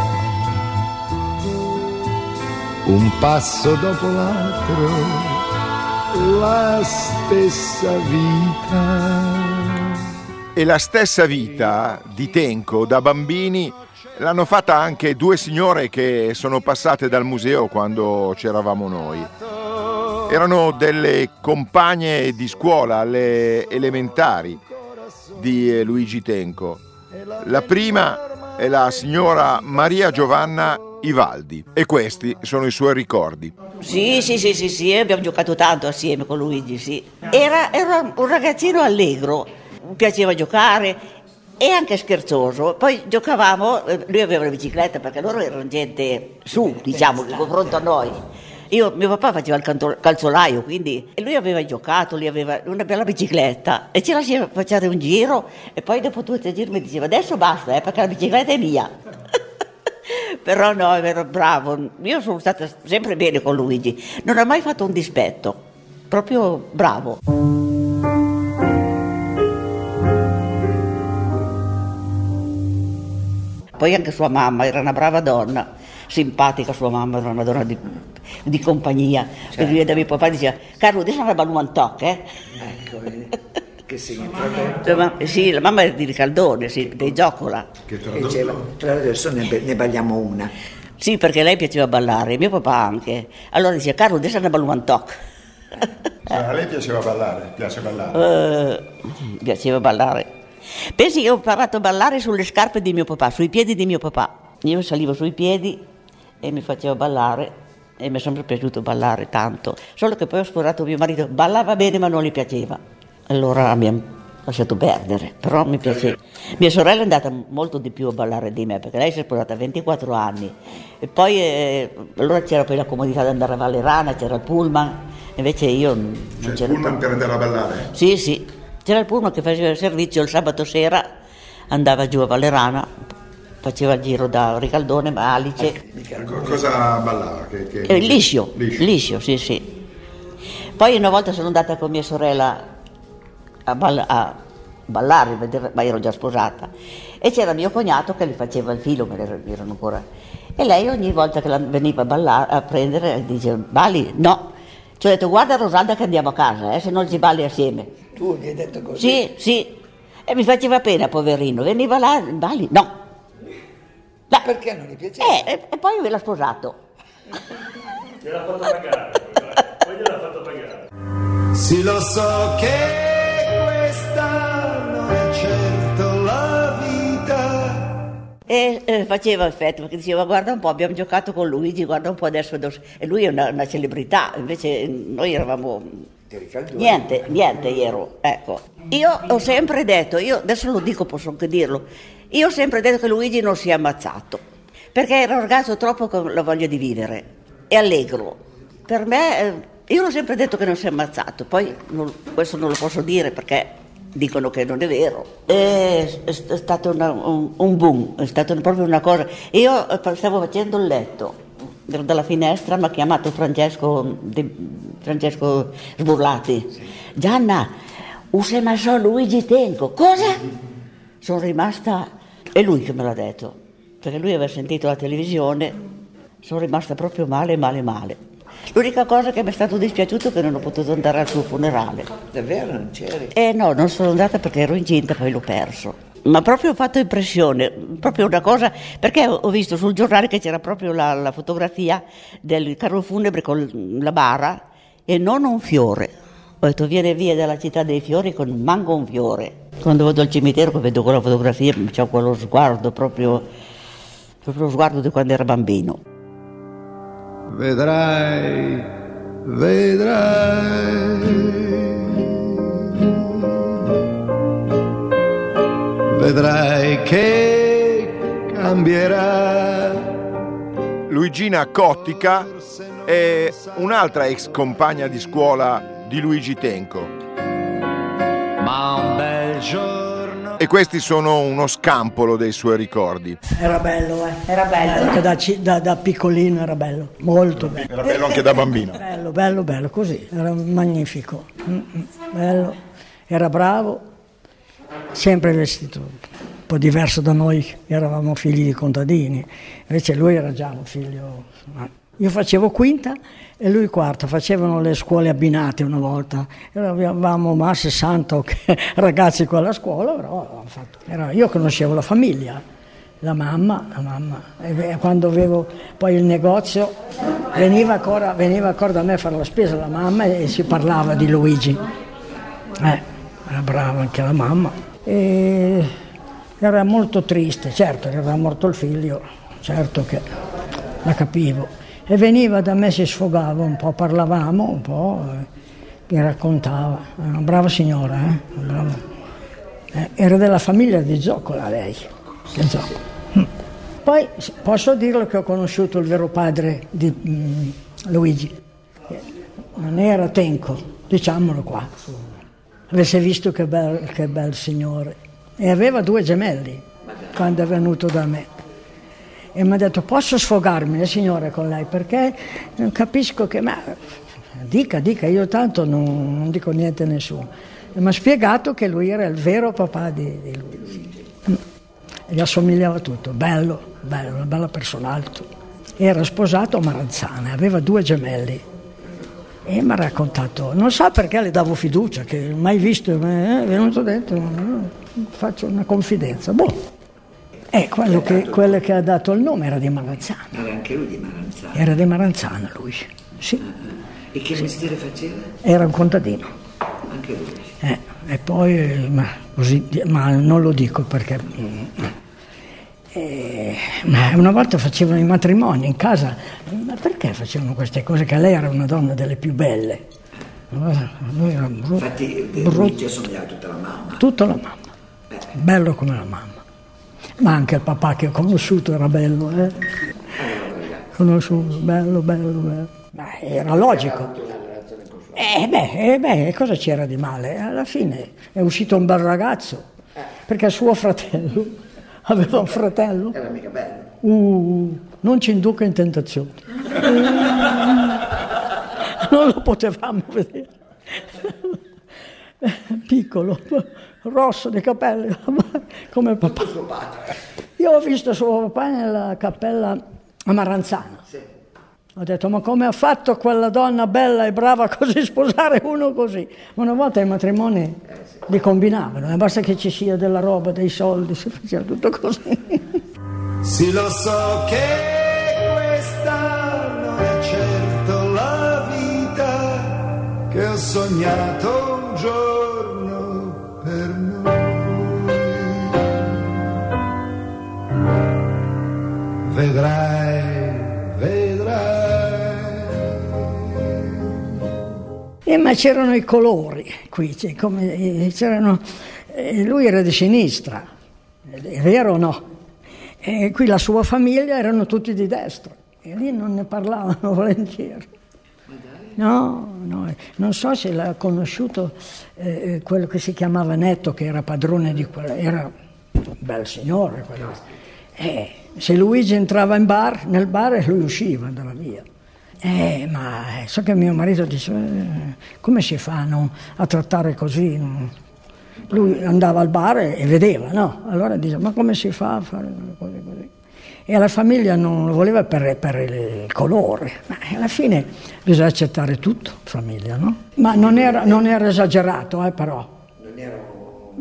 Speaker 11: Un passo dopo l'altro, la stessa vita.
Speaker 1: E la stessa vita di Tenco da bambini l'hanno fatta anche due signore che sono passate dal museo quando c'eravamo noi. Erano delle compagne di scuola alle elementari di Luigi Tenco. La prima è la signora Maria Giovanna Ivaldi e questi sono i suoi ricordi.
Speaker 12: Sì, abbiamo giocato tanto assieme con Luigi, sì. Era un ragazzino allegro, mi piaceva giocare e anche scherzoso. Poi giocavamo, lui aveva la bicicletta perché loro erano gente su, diciamo, in confronto a noi. Mio papà faceva il calzolaio, quindi, e lui aveva giocato, lui aveva una bella bicicletta e ce la faceva un giro e poi dopo 2 o 3 giri mi diceva adesso basta perché la bicicletta è mia. Però no, era bravo, io sono stata sempre bene con Luigi, non ha mai fatto un dispetto, proprio bravo. Poi anche sua mamma era una brava donna, simpatica sua mamma, era una donna di compagnia, certo. Per lui da mio papà diceva, Carlo, adesso una balluantoc,
Speaker 13: Ecco, che significa?
Speaker 12: Sì, la mamma era di Ricaldone, sì, dei Gioccola.
Speaker 13: Che diceva, però adesso ne balliamo una.
Speaker 12: Sì, perché lei piaceva ballare, mio papà anche. Allora diceva, Carlo, adesso una balluantoc.
Speaker 1: A lei piaceva ballare?
Speaker 12: Piaceva ballare. Pensi che ho imparato a ballare sulle scarpe di mio papà, sui piedi di mio papà. Io salivo sui piedi e mi faceva ballare e mi è sempre piaciuto ballare tanto. Solo che poi ho sposato mio marito, ballava bene ma non gli piaceva. Allora abbiamo lasciato perdere, però mi piaceva. Mia sorella è andata molto di più a ballare di me perché lei si è sposata a 24 anni e poi allora c'era poi la comodità di andare a Vallerana, c'era il pullman, invece io non c'era
Speaker 1: il pullman per andare a ballare?
Speaker 12: Sì. C'era il pullman che faceva il servizio il sabato sera, andava giù a Vallerana, faceva il giro da Ricaldone, ma Alice.
Speaker 1: Cosa ballava?
Speaker 12: Liscio, sì. Poi una volta sono andata con mia sorella a ballare, ma ero già sposata, e c'era mio cognato che gli faceva il filo, erano ancora. E lei ogni volta che veniva a ballare, a prendere, diceva, balli? No. Ci ho detto, guarda Rosalda che andiamo a casa, se non ci balli assieme.
Speaker 13: Tu gli hai detto così?
Speaker 12: Sì. E mi faceva pena, poverino. Veniva là, balli? No.
Speaker 13: Perché non gli piaceva?
Speaker 12: E poi me l'ha sposato.
Speaker 14: Gliel'ha fatto pagare. Poi gliel'ha fatto pagare.
Speaker 11: Sì, lo so che questa non è certo la vita.
Speaker 12: E faceva effetto, perché diceva, guarda un po', abbiamo giocato con Luigi, guarda un po' adesso. E lui è una celebrità, invece noi eravamo... Niente ero, ecco. Io ho sempre detto, io adesso lo dico, posso anche dirlo, io ho sempre detto che Luigi non si è ammazzato, perché era un ragazzo troppo con la voglia di vivere, è allegro. Per me, io l'ho sempre detto che non si è ammazzato, poi questo non lo posso dire perché dicono che non è vero. È stato un boom, è stata proprio una cosa. Io stavo facendo il letto. Dalla finestra mi ha chiamato Francesco Sburlati. Gianna, se ma so Luigi Tenco. Cosa? Sono rimasta, è lui che me l'ha detto, perché lui aveva sentito la televisione, sono rimasta proprio male. L'unica cosa che mi è stato dispiaciuto è che non ho potuto andare al suo funerale.
Speaker 13: Davvero non c'eri?
Speaker 12: No, non sono andata perché ero incinta, poi l'ho perso. Ma proprio ho fatto impressione, proprio una cosa, perché ho visto sul giornale che c'era proprio la fotografia del carro funebre con la bara e non un fiore. Ho detto, viene via dalla città dei fiori con manco un fiore. Quando vado al cimitero, vedo quella fotografia, c'ho quello sguardo, proprio lo sguardo di quando era bambino.
Speaker 11: Vedrai. Vedrai che cambierà.
Speaker 1: Luigina Cottica è un'altra ex compagna di scuola di Luigi Tenco.
Speaker 10: Ma un bel giorno.
Speaker 1: E questi sono uno scampolo dei suoi ricordi.
Speaker 15: Era bello,
Speaker 9: Era bello.
Speaker 15: Anche da piccolino era bello, molto bello.
Speaker 1: Era bello anche da bambino.
Speaker 15: Bello, così, era magnifico. Bello, era bravo, sempre vestito un po' diverso da noi, eravamo figli di contadini, invece lui era già un figlio. Io facevo quinta e lui quarta, facevano le scuole abbinate una volta, eravamo ma 60 ragazzi con la scuola, però io conoscevo la famiglia, la mamma, e quando avevo poi il negozio veniva ancora da me a fare la spesa la mamma e si parlava di Luigi, era brava anche la mamma, e era molto triste, certo che aveva morto il figlio, certo che la capivo. E veniva da me, si sfogava un po', parlavamo un po', mi raccontava. Una brava signora, brava. Era della famiglia di Zoccola lei, di Zoccola. Poi posso dirlo che ho conosciuto il vero padre di Luigi. Non era Tenco, diciamolo qua. Avesse visto che bel signore. E aveva 2 gemelli quando è venuto da me. E mi ha detto: posso sfogarmi, signore, con lei, perché non capisco che... Ma dica, io tanto non dico niente a nessuno. E mi ha spiegato che lui era il vero papà di lui. Gli assomigliava tutto, bello, una bella persona, alto. Era sposato a Maranzana, aveva 2 gemelli. E mi ha raccontato, non sa perché le davo fiducia, che mai visto, è venuto dentro, faccio una confidenza. Quello che ha dato il nome era di Maranzana.
Speaker 13: Era anche lui di Maranzana?
Speaker 15: Era di Maranzana lui, sì.
Speaker 13: E che mestiere faceva?
Speaker 15: Era un contadino.
Speaker 13: Anche lui?
Speaker 15: E poi, ma non lo dico perché... ma una volta facevano i matrimoni in casa, ma perché facevano queste cose? Che lei era una donna delle più belle. Lui era
Speaker 13: infatti Luigi assomigliava tutta la mamma.
Speaker 15: Tutta la mamma, bello come la mamma. Ma anche il papà che ho conosciuto era bello, Conosciuto, bello. Ma era logico. Cosa c'era di male? Alla fine è uscito un bel ragazzo, perché suo fratello aveva un fratello.
Speaker 13: Era mica bello.
Speaker 15: Non ci induca in tentazione. Non lo potevamo vedere. Piccolo, rosso di capelli, come il papà. Io ho visto suo papà nella cappella a Maranzana. Sì. Ho detto: ma come ha fatto quella donna bella e brava così sposare uno così? Ma una volta i matrimoni li combinavano, basta che ci sia della roba, dei soldi, si faceva tutto così.
Speaker 11: Sì, lo so che questa non è certo la vita che ho sognato un giorno per noi. Vedrai.
Speaker 15: Ma c'erano i colori qui, lui era di sinistra, è vero o no? E qui la sua famiglia erano tutti di destra e lì non ne parlavano volentieri. No, non so se l'ha conosciuto quello che si chiamava Netto, che era padrone di quello, era un bel signore quello. Se Luigi entrava nel bar lui usciva, andava via. Ma so che mio marito dice: come si fa a trattare così? Lui andava al bar e vedeva, no? Allora dice: ma come si fa a fare così? E la famiglia non lo voleva per il colore, ma alla fine bisogna accettare tutto, famiglia, no? Ma non era esagerato, però.
Speaker 13: Non ero...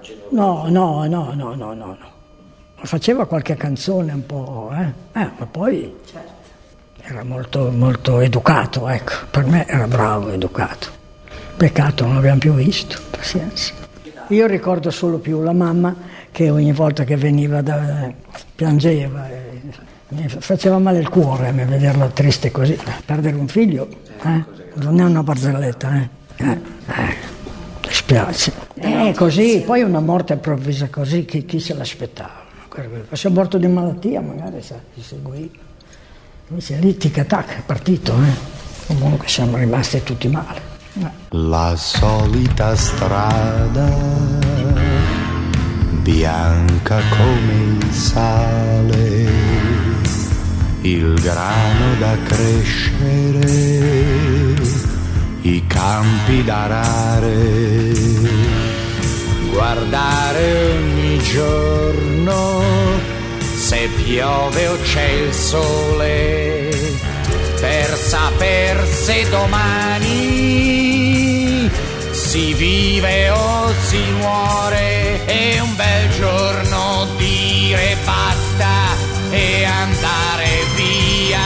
Speaker 15: No. Faceva qualche canzone un po', ma poi... Certo. Era molto, molto educato, ecco. Per me era bravo, educato. Peccato non l'abbiamo più visto, pazienza. Io ricordo solo più la mamma che ogni volta che veniva piangeva, mi faceva male il cuore a me vederla triste così. Perdere un figlio, non è una barzelletta, dispiace. Così, poi una morte improvvisa così, chi se l'aspettava? Se è morto di malattia magari si seguì. Invece lì tic-tac è partito, comunque siamo rimasti tutti male.
Speaker 8: La solita strada, bianca come il sale, il grano da crescere, i campi da arare, guardare ogni giorno se piove o c'è il sole, per saper se domani si vive o si muore, e un bel giorno dire basta e andare via.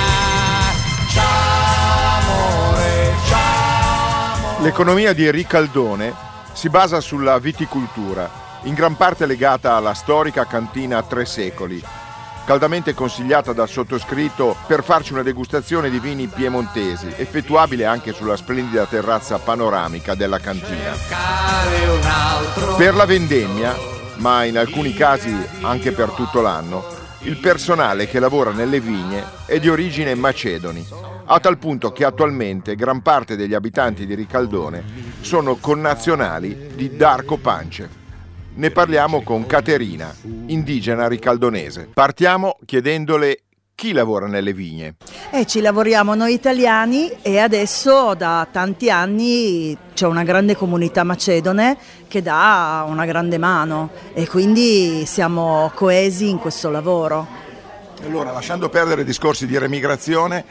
Speaker 8: Ciao amore, ciao amore.
Speaker 1: L'economia di Ricaldone si basa sulla viticoltura, in gran parte legata alla storica cantina Tre Secoli, caldamente consigliata dal sottoscritto per farci una degustazione di vini piemontesi, effettuabile anche sulla splendida terrazza panoramica della cantina. Per la vendemmia, ma in alcuni casi anche per tutto l'anno, il personale che lavora nelle vigne è di origine macedoni, a tal punto che attualmente gran parte degli abitanti di Ricaldone sono connazionali di Darko Pancev. Ne parliamo con Caterina, indigena ricaldonese. Partiamo chiedendole chi lavora nelle vigne.
Speaker 16: Ci lavoriamo noi italiani e adesso da tanti anni c'è una grande comunità macedone che dà una grande mano e quindi siamo coesi in questo lavoro.
Speaker 1: Allora, lasciando perdere discorsi di remigrazione,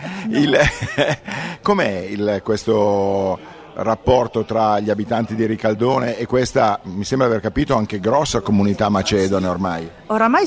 Speaker 1: com'è questo rapporto tra gli abitanti di Ricaldone e questa, mi sembra aver capito, anche grossa comunità macedone ormai?
Speaker 16: Oramai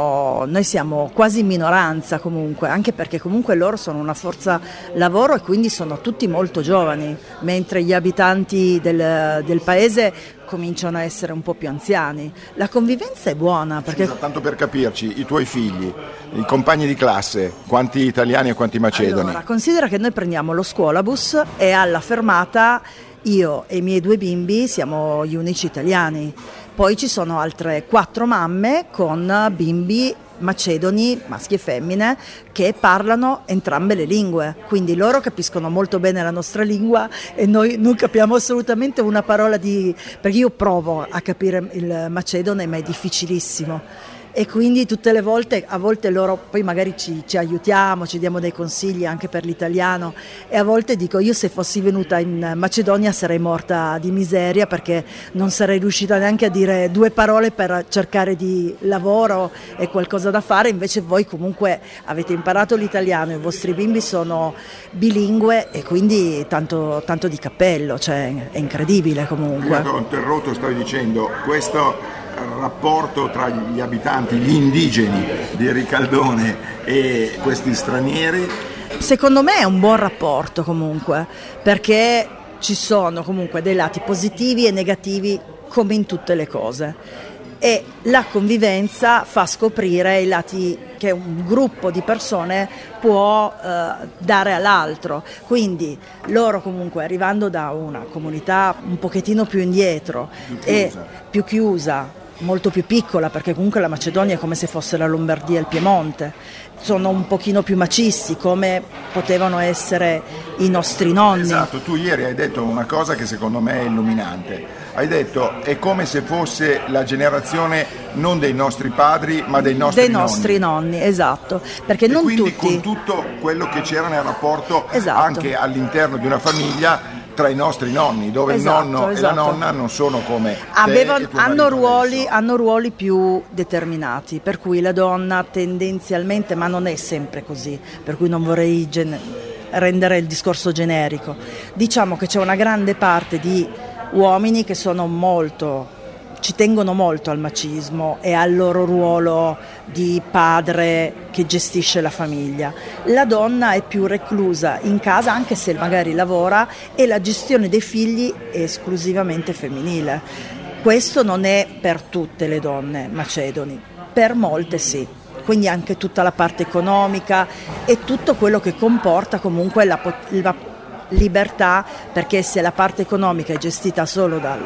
Speaker 16: noi siamo quasi in minoranza comunque, anche perché comunque loro sono una forza lavoro e quindi sono tutti molto giovani, mentre gli abitanti del paese cominciano a essere un po' più anziani. La convivenza è buona perché...
Speaker 1: Scusa, tanto per capirci, i tuoi figli, i compagni di classe, quanti italiani e quanti macedoni?
Speaker 16: Allora, considera che noi prendiamo lo scuolabus e alla fermata io e i miei 2 bimbi siamo gli unici italiani. Poi ci sono altre 4 mamme con bimbi macedoni, maschi e femmine, che parlano entrambe le lingue, quindi loro capiscono molto bene la nostra lingua e noi non capiamo assolutamente una parola perché io provo a capire il macedone ma è difficilissimo. E quindi tutte le volte, a volte loro poi magari ci aiutiamo, ci diamo dei consigli anche per l'italiano e a volte dico io se fossi venuta in Macedonia sarei morta di miseria perché non sarei riuscita neanche a dire 2 parole per cercare di lavoro e qualcosa da fare, invece voi comunque avete imparato l'italiano, i vostri bimbi sono bilingue e quindi tanto di cappello, cioè è incredibile comunque.
Speaker 1: Io ho interrotto, stavi dicendo, questo rapporto tra gli abitanti, gli indigeni di Ricaldone e questi stranieri?
Speaker 16: Secondo me è un buon rapporto comunque, perché ci sono comunque dei lati positivi e negativi come in tutte le cose e la convivenza fa scoprire i lati che un gruppo di persone può dare all'altro, quindi loro comunque arrivando da una comunità un pochettino più indietro e più chiusa, molto più piccola, perché comunque la Macedonia è come se fosse la Lombardia e il Piemonte, sono un pochino più macisti come potevano essere i nostri nonni.
Speaker 1: Esatto, tu ieri hai detto una cosa che secondo me è illuminante, hai detto è come se fosse la generazione non dei nostri padri ma dei nostri
Speaker 16: nonni, esatto, perché
Speaker 1: e
Speaker 16: non
Speaker 1: quindi
Speaker 16: tutti,
Speaker 1: con tutto quello che c'era nel rapporto
Speaker 16: esatto,
Speaker 1: anche all'interno di una famiglia tra i nostri nonni, dove
Speaker 16: esatto,
Speaker 1: il nonno
Speaker 16: esatto,
Speaker 1: e la nonna non sono come
Speaker 16: hanno ruoli più determinati, per cui la donna tendenzialmente, ma non è sempre così, per cui non vorrei rendere il discorso generico, diciamo che c'è una grande parte di uomini che ci tengono molto al macismo e al loro ruolo di padre che gestisce la famiglia. La donna è più reclusa in casa, anche se magari lavora, e la gestione dei figli è esclusivamente femminile. Questo non è per tutte le donne macedoni, per molte sì. Quindi anche tutta la parte economica e tutto quello che comporta comunque la libertà, perché se la parte economica è gestita solo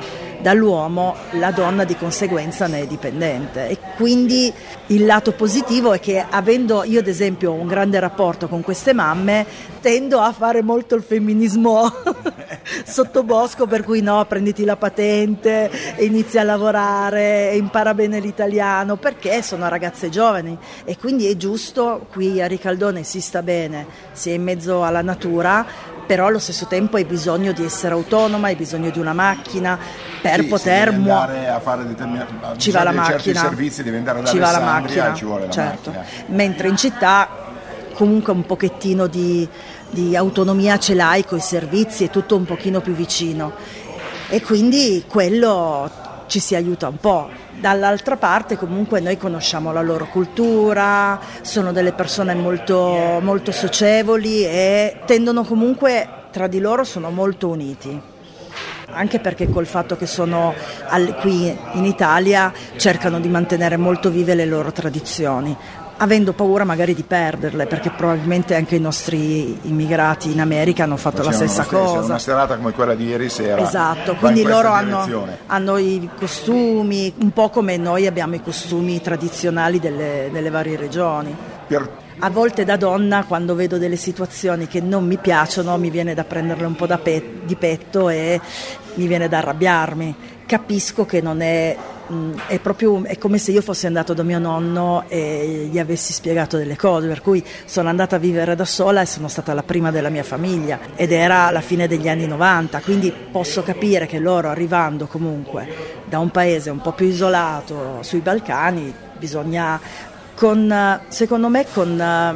Speaker 16: dall'uomo, la donna di conseguenza ne è dipendente. E quindi il lato positivo è che, avendo io ad esempio un grande rapporto con queste mamme, tendo a fare molto il femminismo sottobosco, per cui no, prenditi la patente, inizia a lavorare, impara bene l'italiano, perché sono ragazze giovani e quindi è giusto. Qui a Ricaldone si sta bene, si è in mezzo alla natura, però allo stesso tempo hai bisogno di essere autonoma, hai bisogno di una macchina per poter
Speaker 1: andare a fare
Speaker 16: ci va la macchina,
Speaker 1: certi servizi, devi andare ad
Speaker 16: ci va la
Speaker 1: Alessandria,
Speaker 16: macchina,
Speaker 1: ci vuole la
Speaker 16: certo.
Speaker 1: macchina.
Speaker 16: Mentre in città comunque un pochettino di autonomia ce l'hai coi servizi, è tutto un pochino più vicino e quindi quello ci si aiuta un po'. Dall'altra parte comunque noi conosciamo la loro cultura, sono delle persone molto, molto socievoli e tendono comunque, tra di loro sono molto uniti, anche perché col fatto che sono qui in Italia cercano di mantenere molto vive le loro tradizioni, avendo paura magari di perderle, perché probabilmente anche i nostri immigrati in America hanno fatto la stessa cosa.
Speaker 1: Una serata come quella di ieri sera.
Speaker 16: Esatto, quindi loro hanno i costumi, un po' come noi abbiamo i costumi tradizionali delle varie regioni. A volte da donna, quando vedo delle situazioni che non mi piacciono, mi viene da prenderle un po' di petto e mi viene da arrabbiarmi. Capisco che non è come se io fossi andato da mio nonno e gli avessi spiegato delle cose, per cui sono andata a vivere da sola e sono stata la prima della mia famiglia ed era la fine degli anni 90, quindi posso capire che loro, arrivando comunque da un paese un po' più isolato sui Balcani, bisogna secondo me con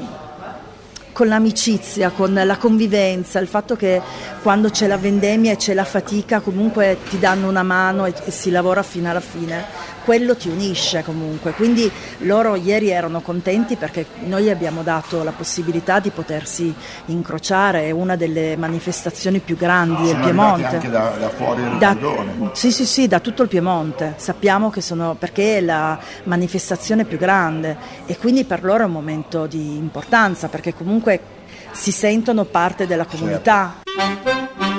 Speaker 16: l'amicizia, con la convivenza, il fatto che quando c'è la vendemmia e c'è la fatica comunque ti danno una mano e si lavora fino alla fine, quello ti unisce comunque. Quindi loro ieri erano contenti perché noi abbiamo dato la possibilità di potersi incrociare, è una delle manifestazioni più grandi del Piemonte.
Speaker 1: Anche da fuori del Ricaldone.
Speaker 16: Sì, da tutto il Piemonte. Sappiamo che perché è la manifestazione più grande e quindi per loro è un momento di importanza, perché comunque si sentono parte della comunità. Certo.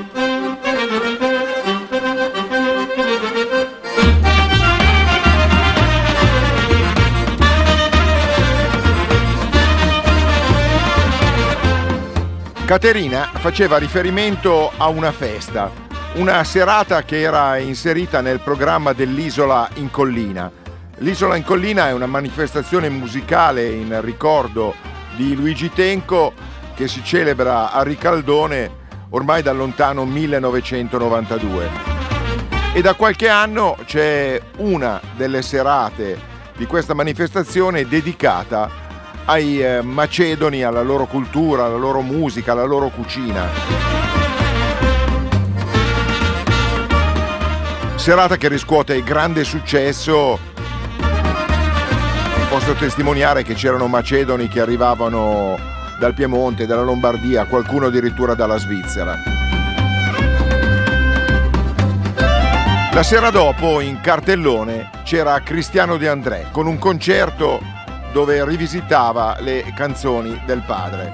Speaker 1: Caterina faceva riferimento a una festa, una serata che era inserita nel programma dell'Isola in Collina. L'Isola in Collina è una manifestazione musicale in ricordo di Luigi Tenco che si celebra a Ricaldone ormai dal lontano 1992. E da qualche anno c'è una delle serate di questa manifestazione dedicata ai macedoni, alla loro cultura, alla loro musica, alla loro cucina. Serata che riscuote grande successo. Posso testimoniare che c'erano macedoni che arrivavano dal Piemonte, dalla Lombardia, qualcuno addirittura dalla Svizzera. La sera dopo, in cartellone, c'era Cristiano De André con un concerto dove rivisitava le canzoni del padre.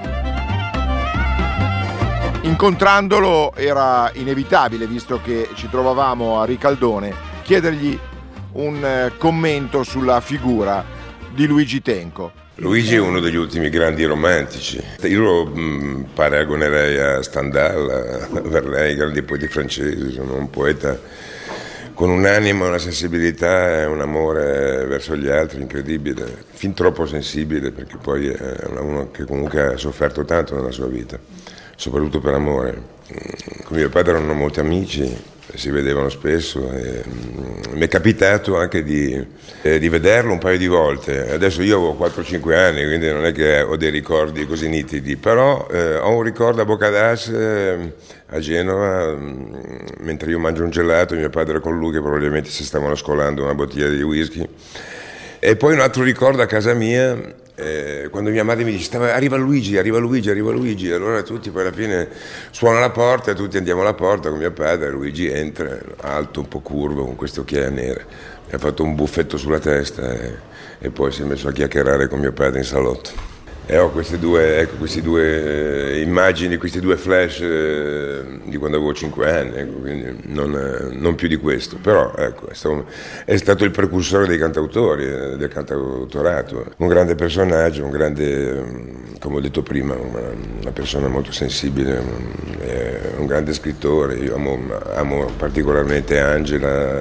Speaker 1: Incontrandolo era inevitabile, visto che ci trovavamo a Ricaldone, chiedergli un commento sulla figura di Luigi Tenco.
Speaker 17: Luigi è uno degli ultimi grandi romantici. Io lo paragonerei a Stendhal, a Verlaine, grandi poeti francesi. Sono un poeta con un'anima, una sensibilità e un amore verso gli altri incredibile, fin troppo sensibile, perché poi è uno che comunque ha sofferto tanto nella sua vita, soprattutto per amore. Con mio padre erano molti amici, si vedevano spesso e mi è capitato anche di vederlo un paio di volte. Adesso io ho 4-5 anni, quindi non è che ho dei ricordi così nitidi, però ho un ricordo a Boccadas a Genova, mentre io mangio un gelato, mio padre con lui che probabilmente si stavano scolando una bottiglia di whisky. E poi un altro ricordo a casa mia, quando mia madre mi dice arriva Luigi, allora tutti poi alla fine suona la porta e tutti andiamo alla porta con mio padre. Luigi entra alto, un po' curvo, con queste occhiaie nere, mi ha fatto un buffetto sulla testa e poi si è messo a chiacchierare con mio padre in salotto. E ho queste due immagini, questi due flash di quando avevo 5 anni, ecco, quindi non più di questo, però ecco, è stato il precursore dei cantautori, del cantautorato, un grande personaggio, un grande, come ho detto prima, una persona molto sensibile, un grande scrittore. Io amo particolarmente Angela,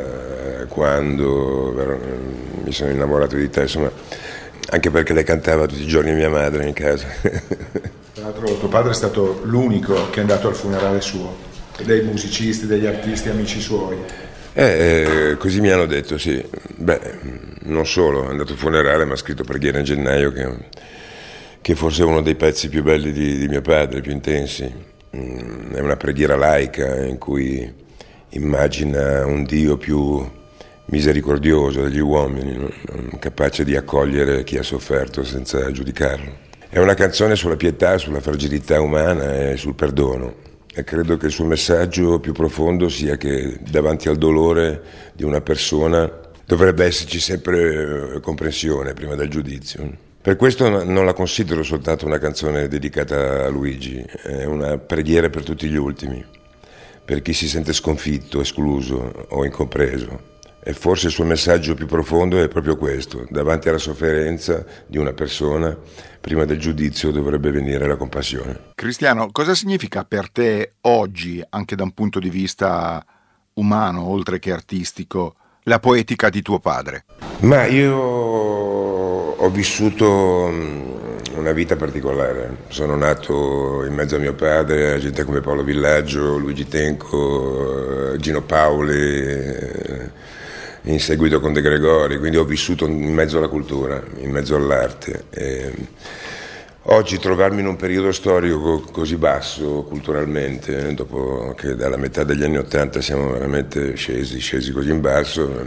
Speaker 17: quando mi sono innamorato di te, insomma, anche perché lei cantava tutti i giorni a mia madre in casa.
Speaker 1: Tra l'altro tuo padre è stato l'unico che è andato al funerale suo, dei musicisti, degli artisti, amici suoi.
Speaker 17: Così mi hanno detto, sì. Beh, non solo, è andato al funerale, ma ha scritto Preghiera in gennaio, che forse è uno dei pezzi più belli di mio padre, più intensi. È una preghiera laica in cui immagina un Dio più misericordioso degli uomini, no? Capace di accogliere chi ha sofferto senza giudicarlo. È una canzone sulla pietà, sulla fragilità umana e sul perdono, e credo che il suo messaggio più profondo sia che davanti al dolore di una persona dovrebbe esserci sempre comprensione prima del giudizio. Per questo non la considero soltanto una canzone dedicata a Luigi, è una preghiera per tutti gli ultimi, per chi si sente sconfitto, escluso o incompreso. E forse il suo messaggio più profondo è proprio questo: davanti alla sofferenza di una persona, prima del giudizio dovrebbe venire la compassione.
Speaker 1: Cristiano, cosa significa per te oggi, anche da un punto di vista umano, oltre che artistico, la poetica di tuo padre?
Speaker 17: Ma io ho vissuto una vita particolare. Sono nato in mezzo a mio padre, a gente come Paolo Villaggio, Luigi Tenco, Gino Paoli, in seguito con De Gregori, quindi ho vissuto in mezzo alla cultura, in mezzo all'arte. Oggi trovarmi in un periodo storico così basso culturalmente, dopo che dalla metà degli anni '80 siamo veramente scesi così in basso,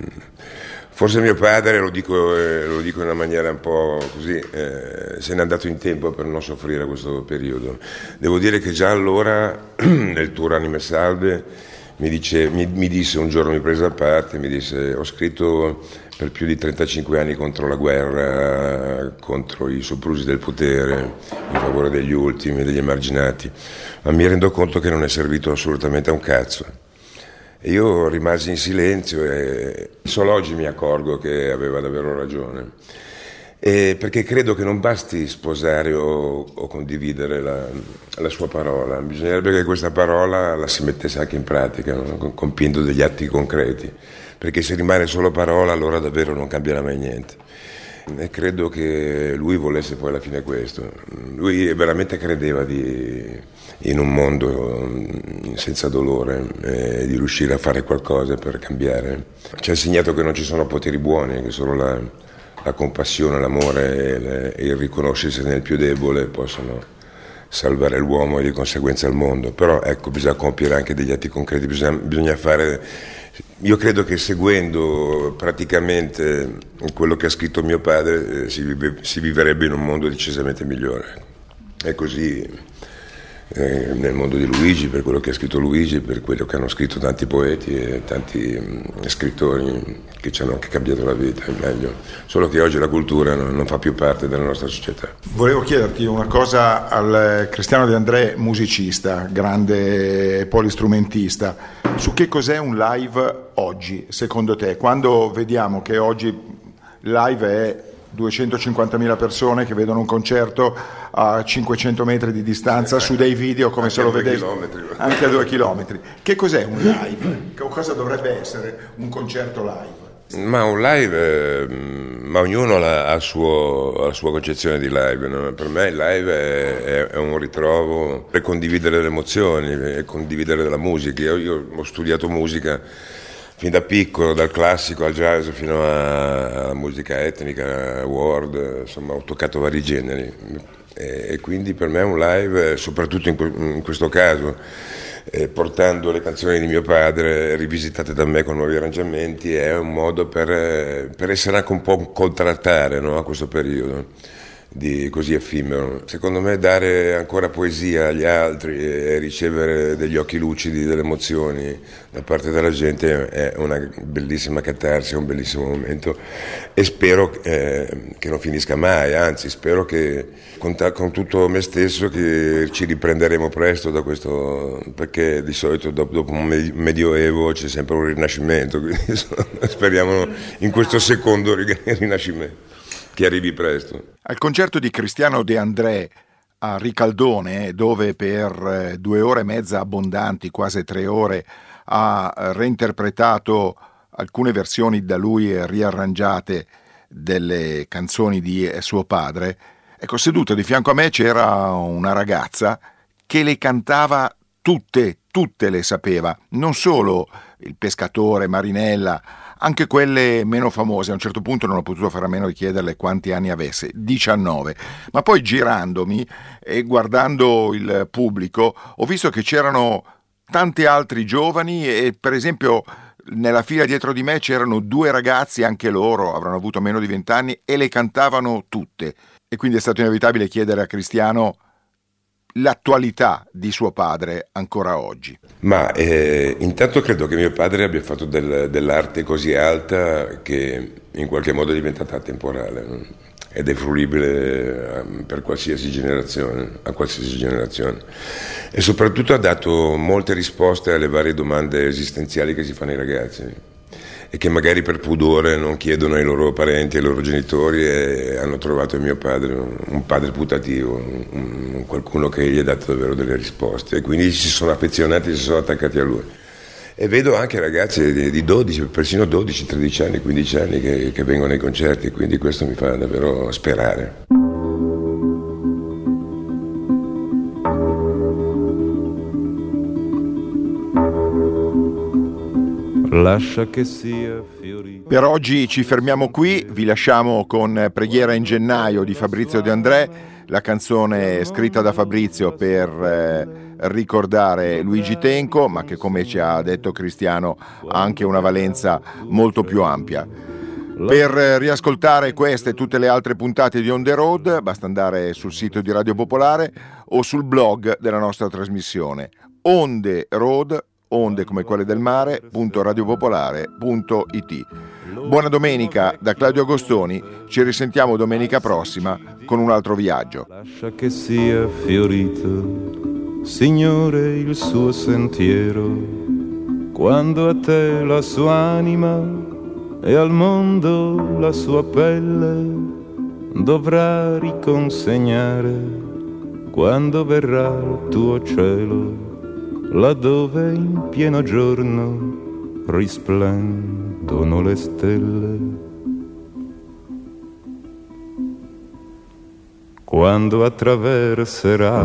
Speaker 17: forse mio padre, lo dico in una maniera un po' così, se n'è andato in tempo per non soffrire questo periodo. Devo dire che già allora, nel tour Anime Salve, mi disse un giorno, mi prese a parte, mi disse: ho scritto per più di 35 anni contro la guerra, contro i soprusi del potere, in favore degli ultimi, degli emarginati, ma mi rendo conto che non è servito assolutamente a un cazzo. E io rimasi in silenzio e solo oggi mi accorgo che aveva davvero ragione. Perché credo che non basti sposare o condividere la sua parola, bisognerebbe che questa parola la si mettesse anche in pratica, no? Compiendo degli atti concreti, perché se rimane solo parola allora davvero non cambierà mai niente. E credo che lui volesse poi alla fine questo. Lui veramente credeva in un mondo senza dolore, di riuscire a fare qualcosa per cambiare. Ci ha insegnato che non ci sono poteri buoni, che solo la compassione, l'amore e il riconoscersi nel più debole possono salvare l'uomo e di conseguenza il mondo. Però ecco, bisogna compiere anche degli atti concreti, bisogna fare. Io credo che seguendo praticamente quello che ha scritto mio padre si vivrebbe in un mondo decisamente migliore. È così nel mondo di Luigi, per quello che ha scritto Luigi, per quello che hanno scritto tanti poeti e tanti scrittori che ci hanno anche cambiato la vita, è meglio. Solo che oggi la cultura non fa più parte della nostra società.
Speaker 1: Volevo chiederti una cosa al Cristiano De André, musicista, grande polistrumentista. Su che cos'è un live oggi, secondo te? Quando vediamo che oggi live è 250.000 persone che vedono un concerto a 500 metri di distanza su dei video come se lo vedevi anche a 2 chilometri. Che cos'è un live? Cosa dovrebbe essere un concerto live?
Speaker 17: Ma un live, ma ognuno ha la sua concezione di live, no? Per me il live è un ritrovo per condividere le emozioni e condividere la musica. Io ho studiato musica fin da piccolo, dal classico al jazz fino alla musica etnica, world, insomma ho toccato vari generi e quindi per me un live, soprattutto in questo caso, portando le canzoni di mio padre rivisitate da me con nuovi arrangiamenti, è un modo per essere anche un po' contraltare, no, a questo periodo, di così effimero. Secondo me dare ancora poesia agli altri e ricevere degli occhi lucidi, delle emozioni da parte della gente è una bellissima catarsi, è un bellissimo momento, e spero che non finisca mai, anzi spero che con tutto me stesso che ci riprenderemo presto da questo, perché di solito dopo un medioevo c'è sempre un rinascimento, quindi speriamo in questo secondo rinascimento che arrivi presto.
Speaker 1: Al concerto di Cristiano De André a Ricaldone, dove per 2 ore e mezza abbondanti, quasi 3 ore, ha reinterpretato alcune versioni da lui riarrangiate delle canzoni di suo padre, ecco, seduta di fianco a me c'era una ragazza che le cantava tutte le sapeva, non solo Il pescatore, Marinella, anche quelle meno famose. A un certo punto non ho potuto fare a meno di chiederle quanti anni avesse, 19, ma poi girandomi e guardando il pubblico ho visto che c'erano tanti altri giovani e per esempio nella fila dietro di me c'erano 2 ragazzi, anche loro avranno avuto meno di 20 anni e le cantavano tutte, e quindi è stato inevitabile chiedere a Cristiano l'attualità di suo padre ancora oggi.
Speaker 17: Ma intanto credo che mio padre abbia fatto dell'arte così alta che in qualche modo è diventata atemporale, no? Ed è fruibile per qualsiasi generazione, a qualsiasi generazione, e soprattutto ha dato molte risposte alle varie domande esistenziali che si fanno i ragazzi e che magari per pudore non chiedono ai loro parenti, ai loro genitori, e hanno trovato in mio padre un padre putativo, qualcuno che gli ha dato davvero delle risposte, e quindi si sono affezionati, si sono attaccati a lui. E vedo anche ragazzi di 12, persino 12, 13 anni, 15 anni che vengono ai concerti, quindi questo mi fa davvero sperare.
Speaker 18: Lascia che sia fiorito.
Speaker 1: Per oggi ci fermiamo qui, vi lasciamo con Preghiera in gennaio di Fabrizio De André, la canzone scritta da Fabrizio per ricordare Luigi Tenco, ma che, come ci ha detto Cristiano, ha anche una valenza molto più ampia. Per riascoltare queste e tutte le altre puntate di On The Road basta andare sul sito di Radio Popolare o sul blog della nostra trasmissione On The Road, onde come quelle del mare.radiopopolare.it. Buona domenica da Claudio Agostoni, ci risentiamo domenica prossima con un altro viaggio.
Speaker 18: Lascia che sia fiorito, Signore, il suo sentiero, quando a te la sua anima e al mondo la sua pelle dovrà riconsegnare, quando verrà il tuo cielo, laddove in pieno giorno risplendono le stelle. Quando attraverserà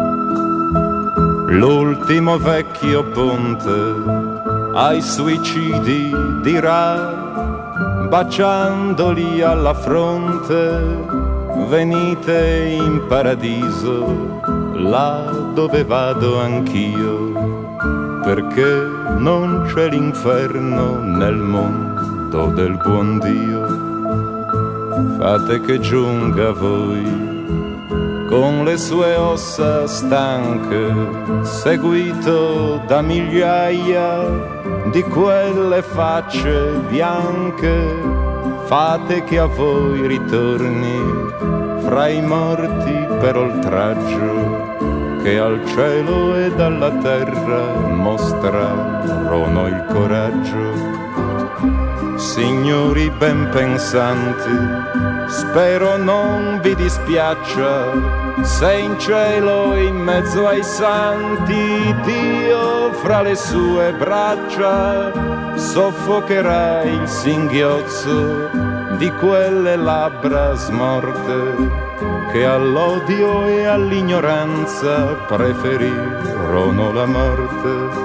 Speaker 18: l'ultimo vecchio ponte, ai suicidi dirà, baciandoli alla fronte, venite in paradiso, là dove vado anch'io, perché non c'è l'inferno nel mondo del buon Dio. Fate che giunga a voi con le sue ossa stanche, seguito da migliaia di quelle facce bianche. Fate che a voi ritorni fra i morti per oltraggio, che al cielo ed alla terra mostrarono il coraggio. Signori ben pensanti, spero non vi dispiaccia se in cielo in mezzo ai santi Dio fra le sue braccia soffocherà il singhiozzo di quelle labbra smorte che all'odio e all'ignoranza preferirono la morte.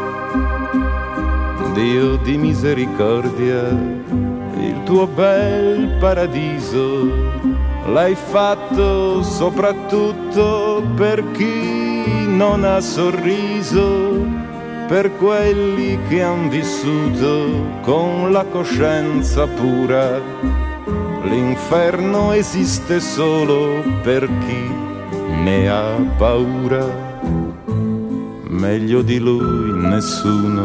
Speaker 18: Dio di misericordia, il tuo bel paradiso l'hai fatto soprattutto per chi non ha sorriso, per quelli che han vissuto con la coscienza pura l'inferno esiste solo per chi ne ha paura. Meglio di lui nessuno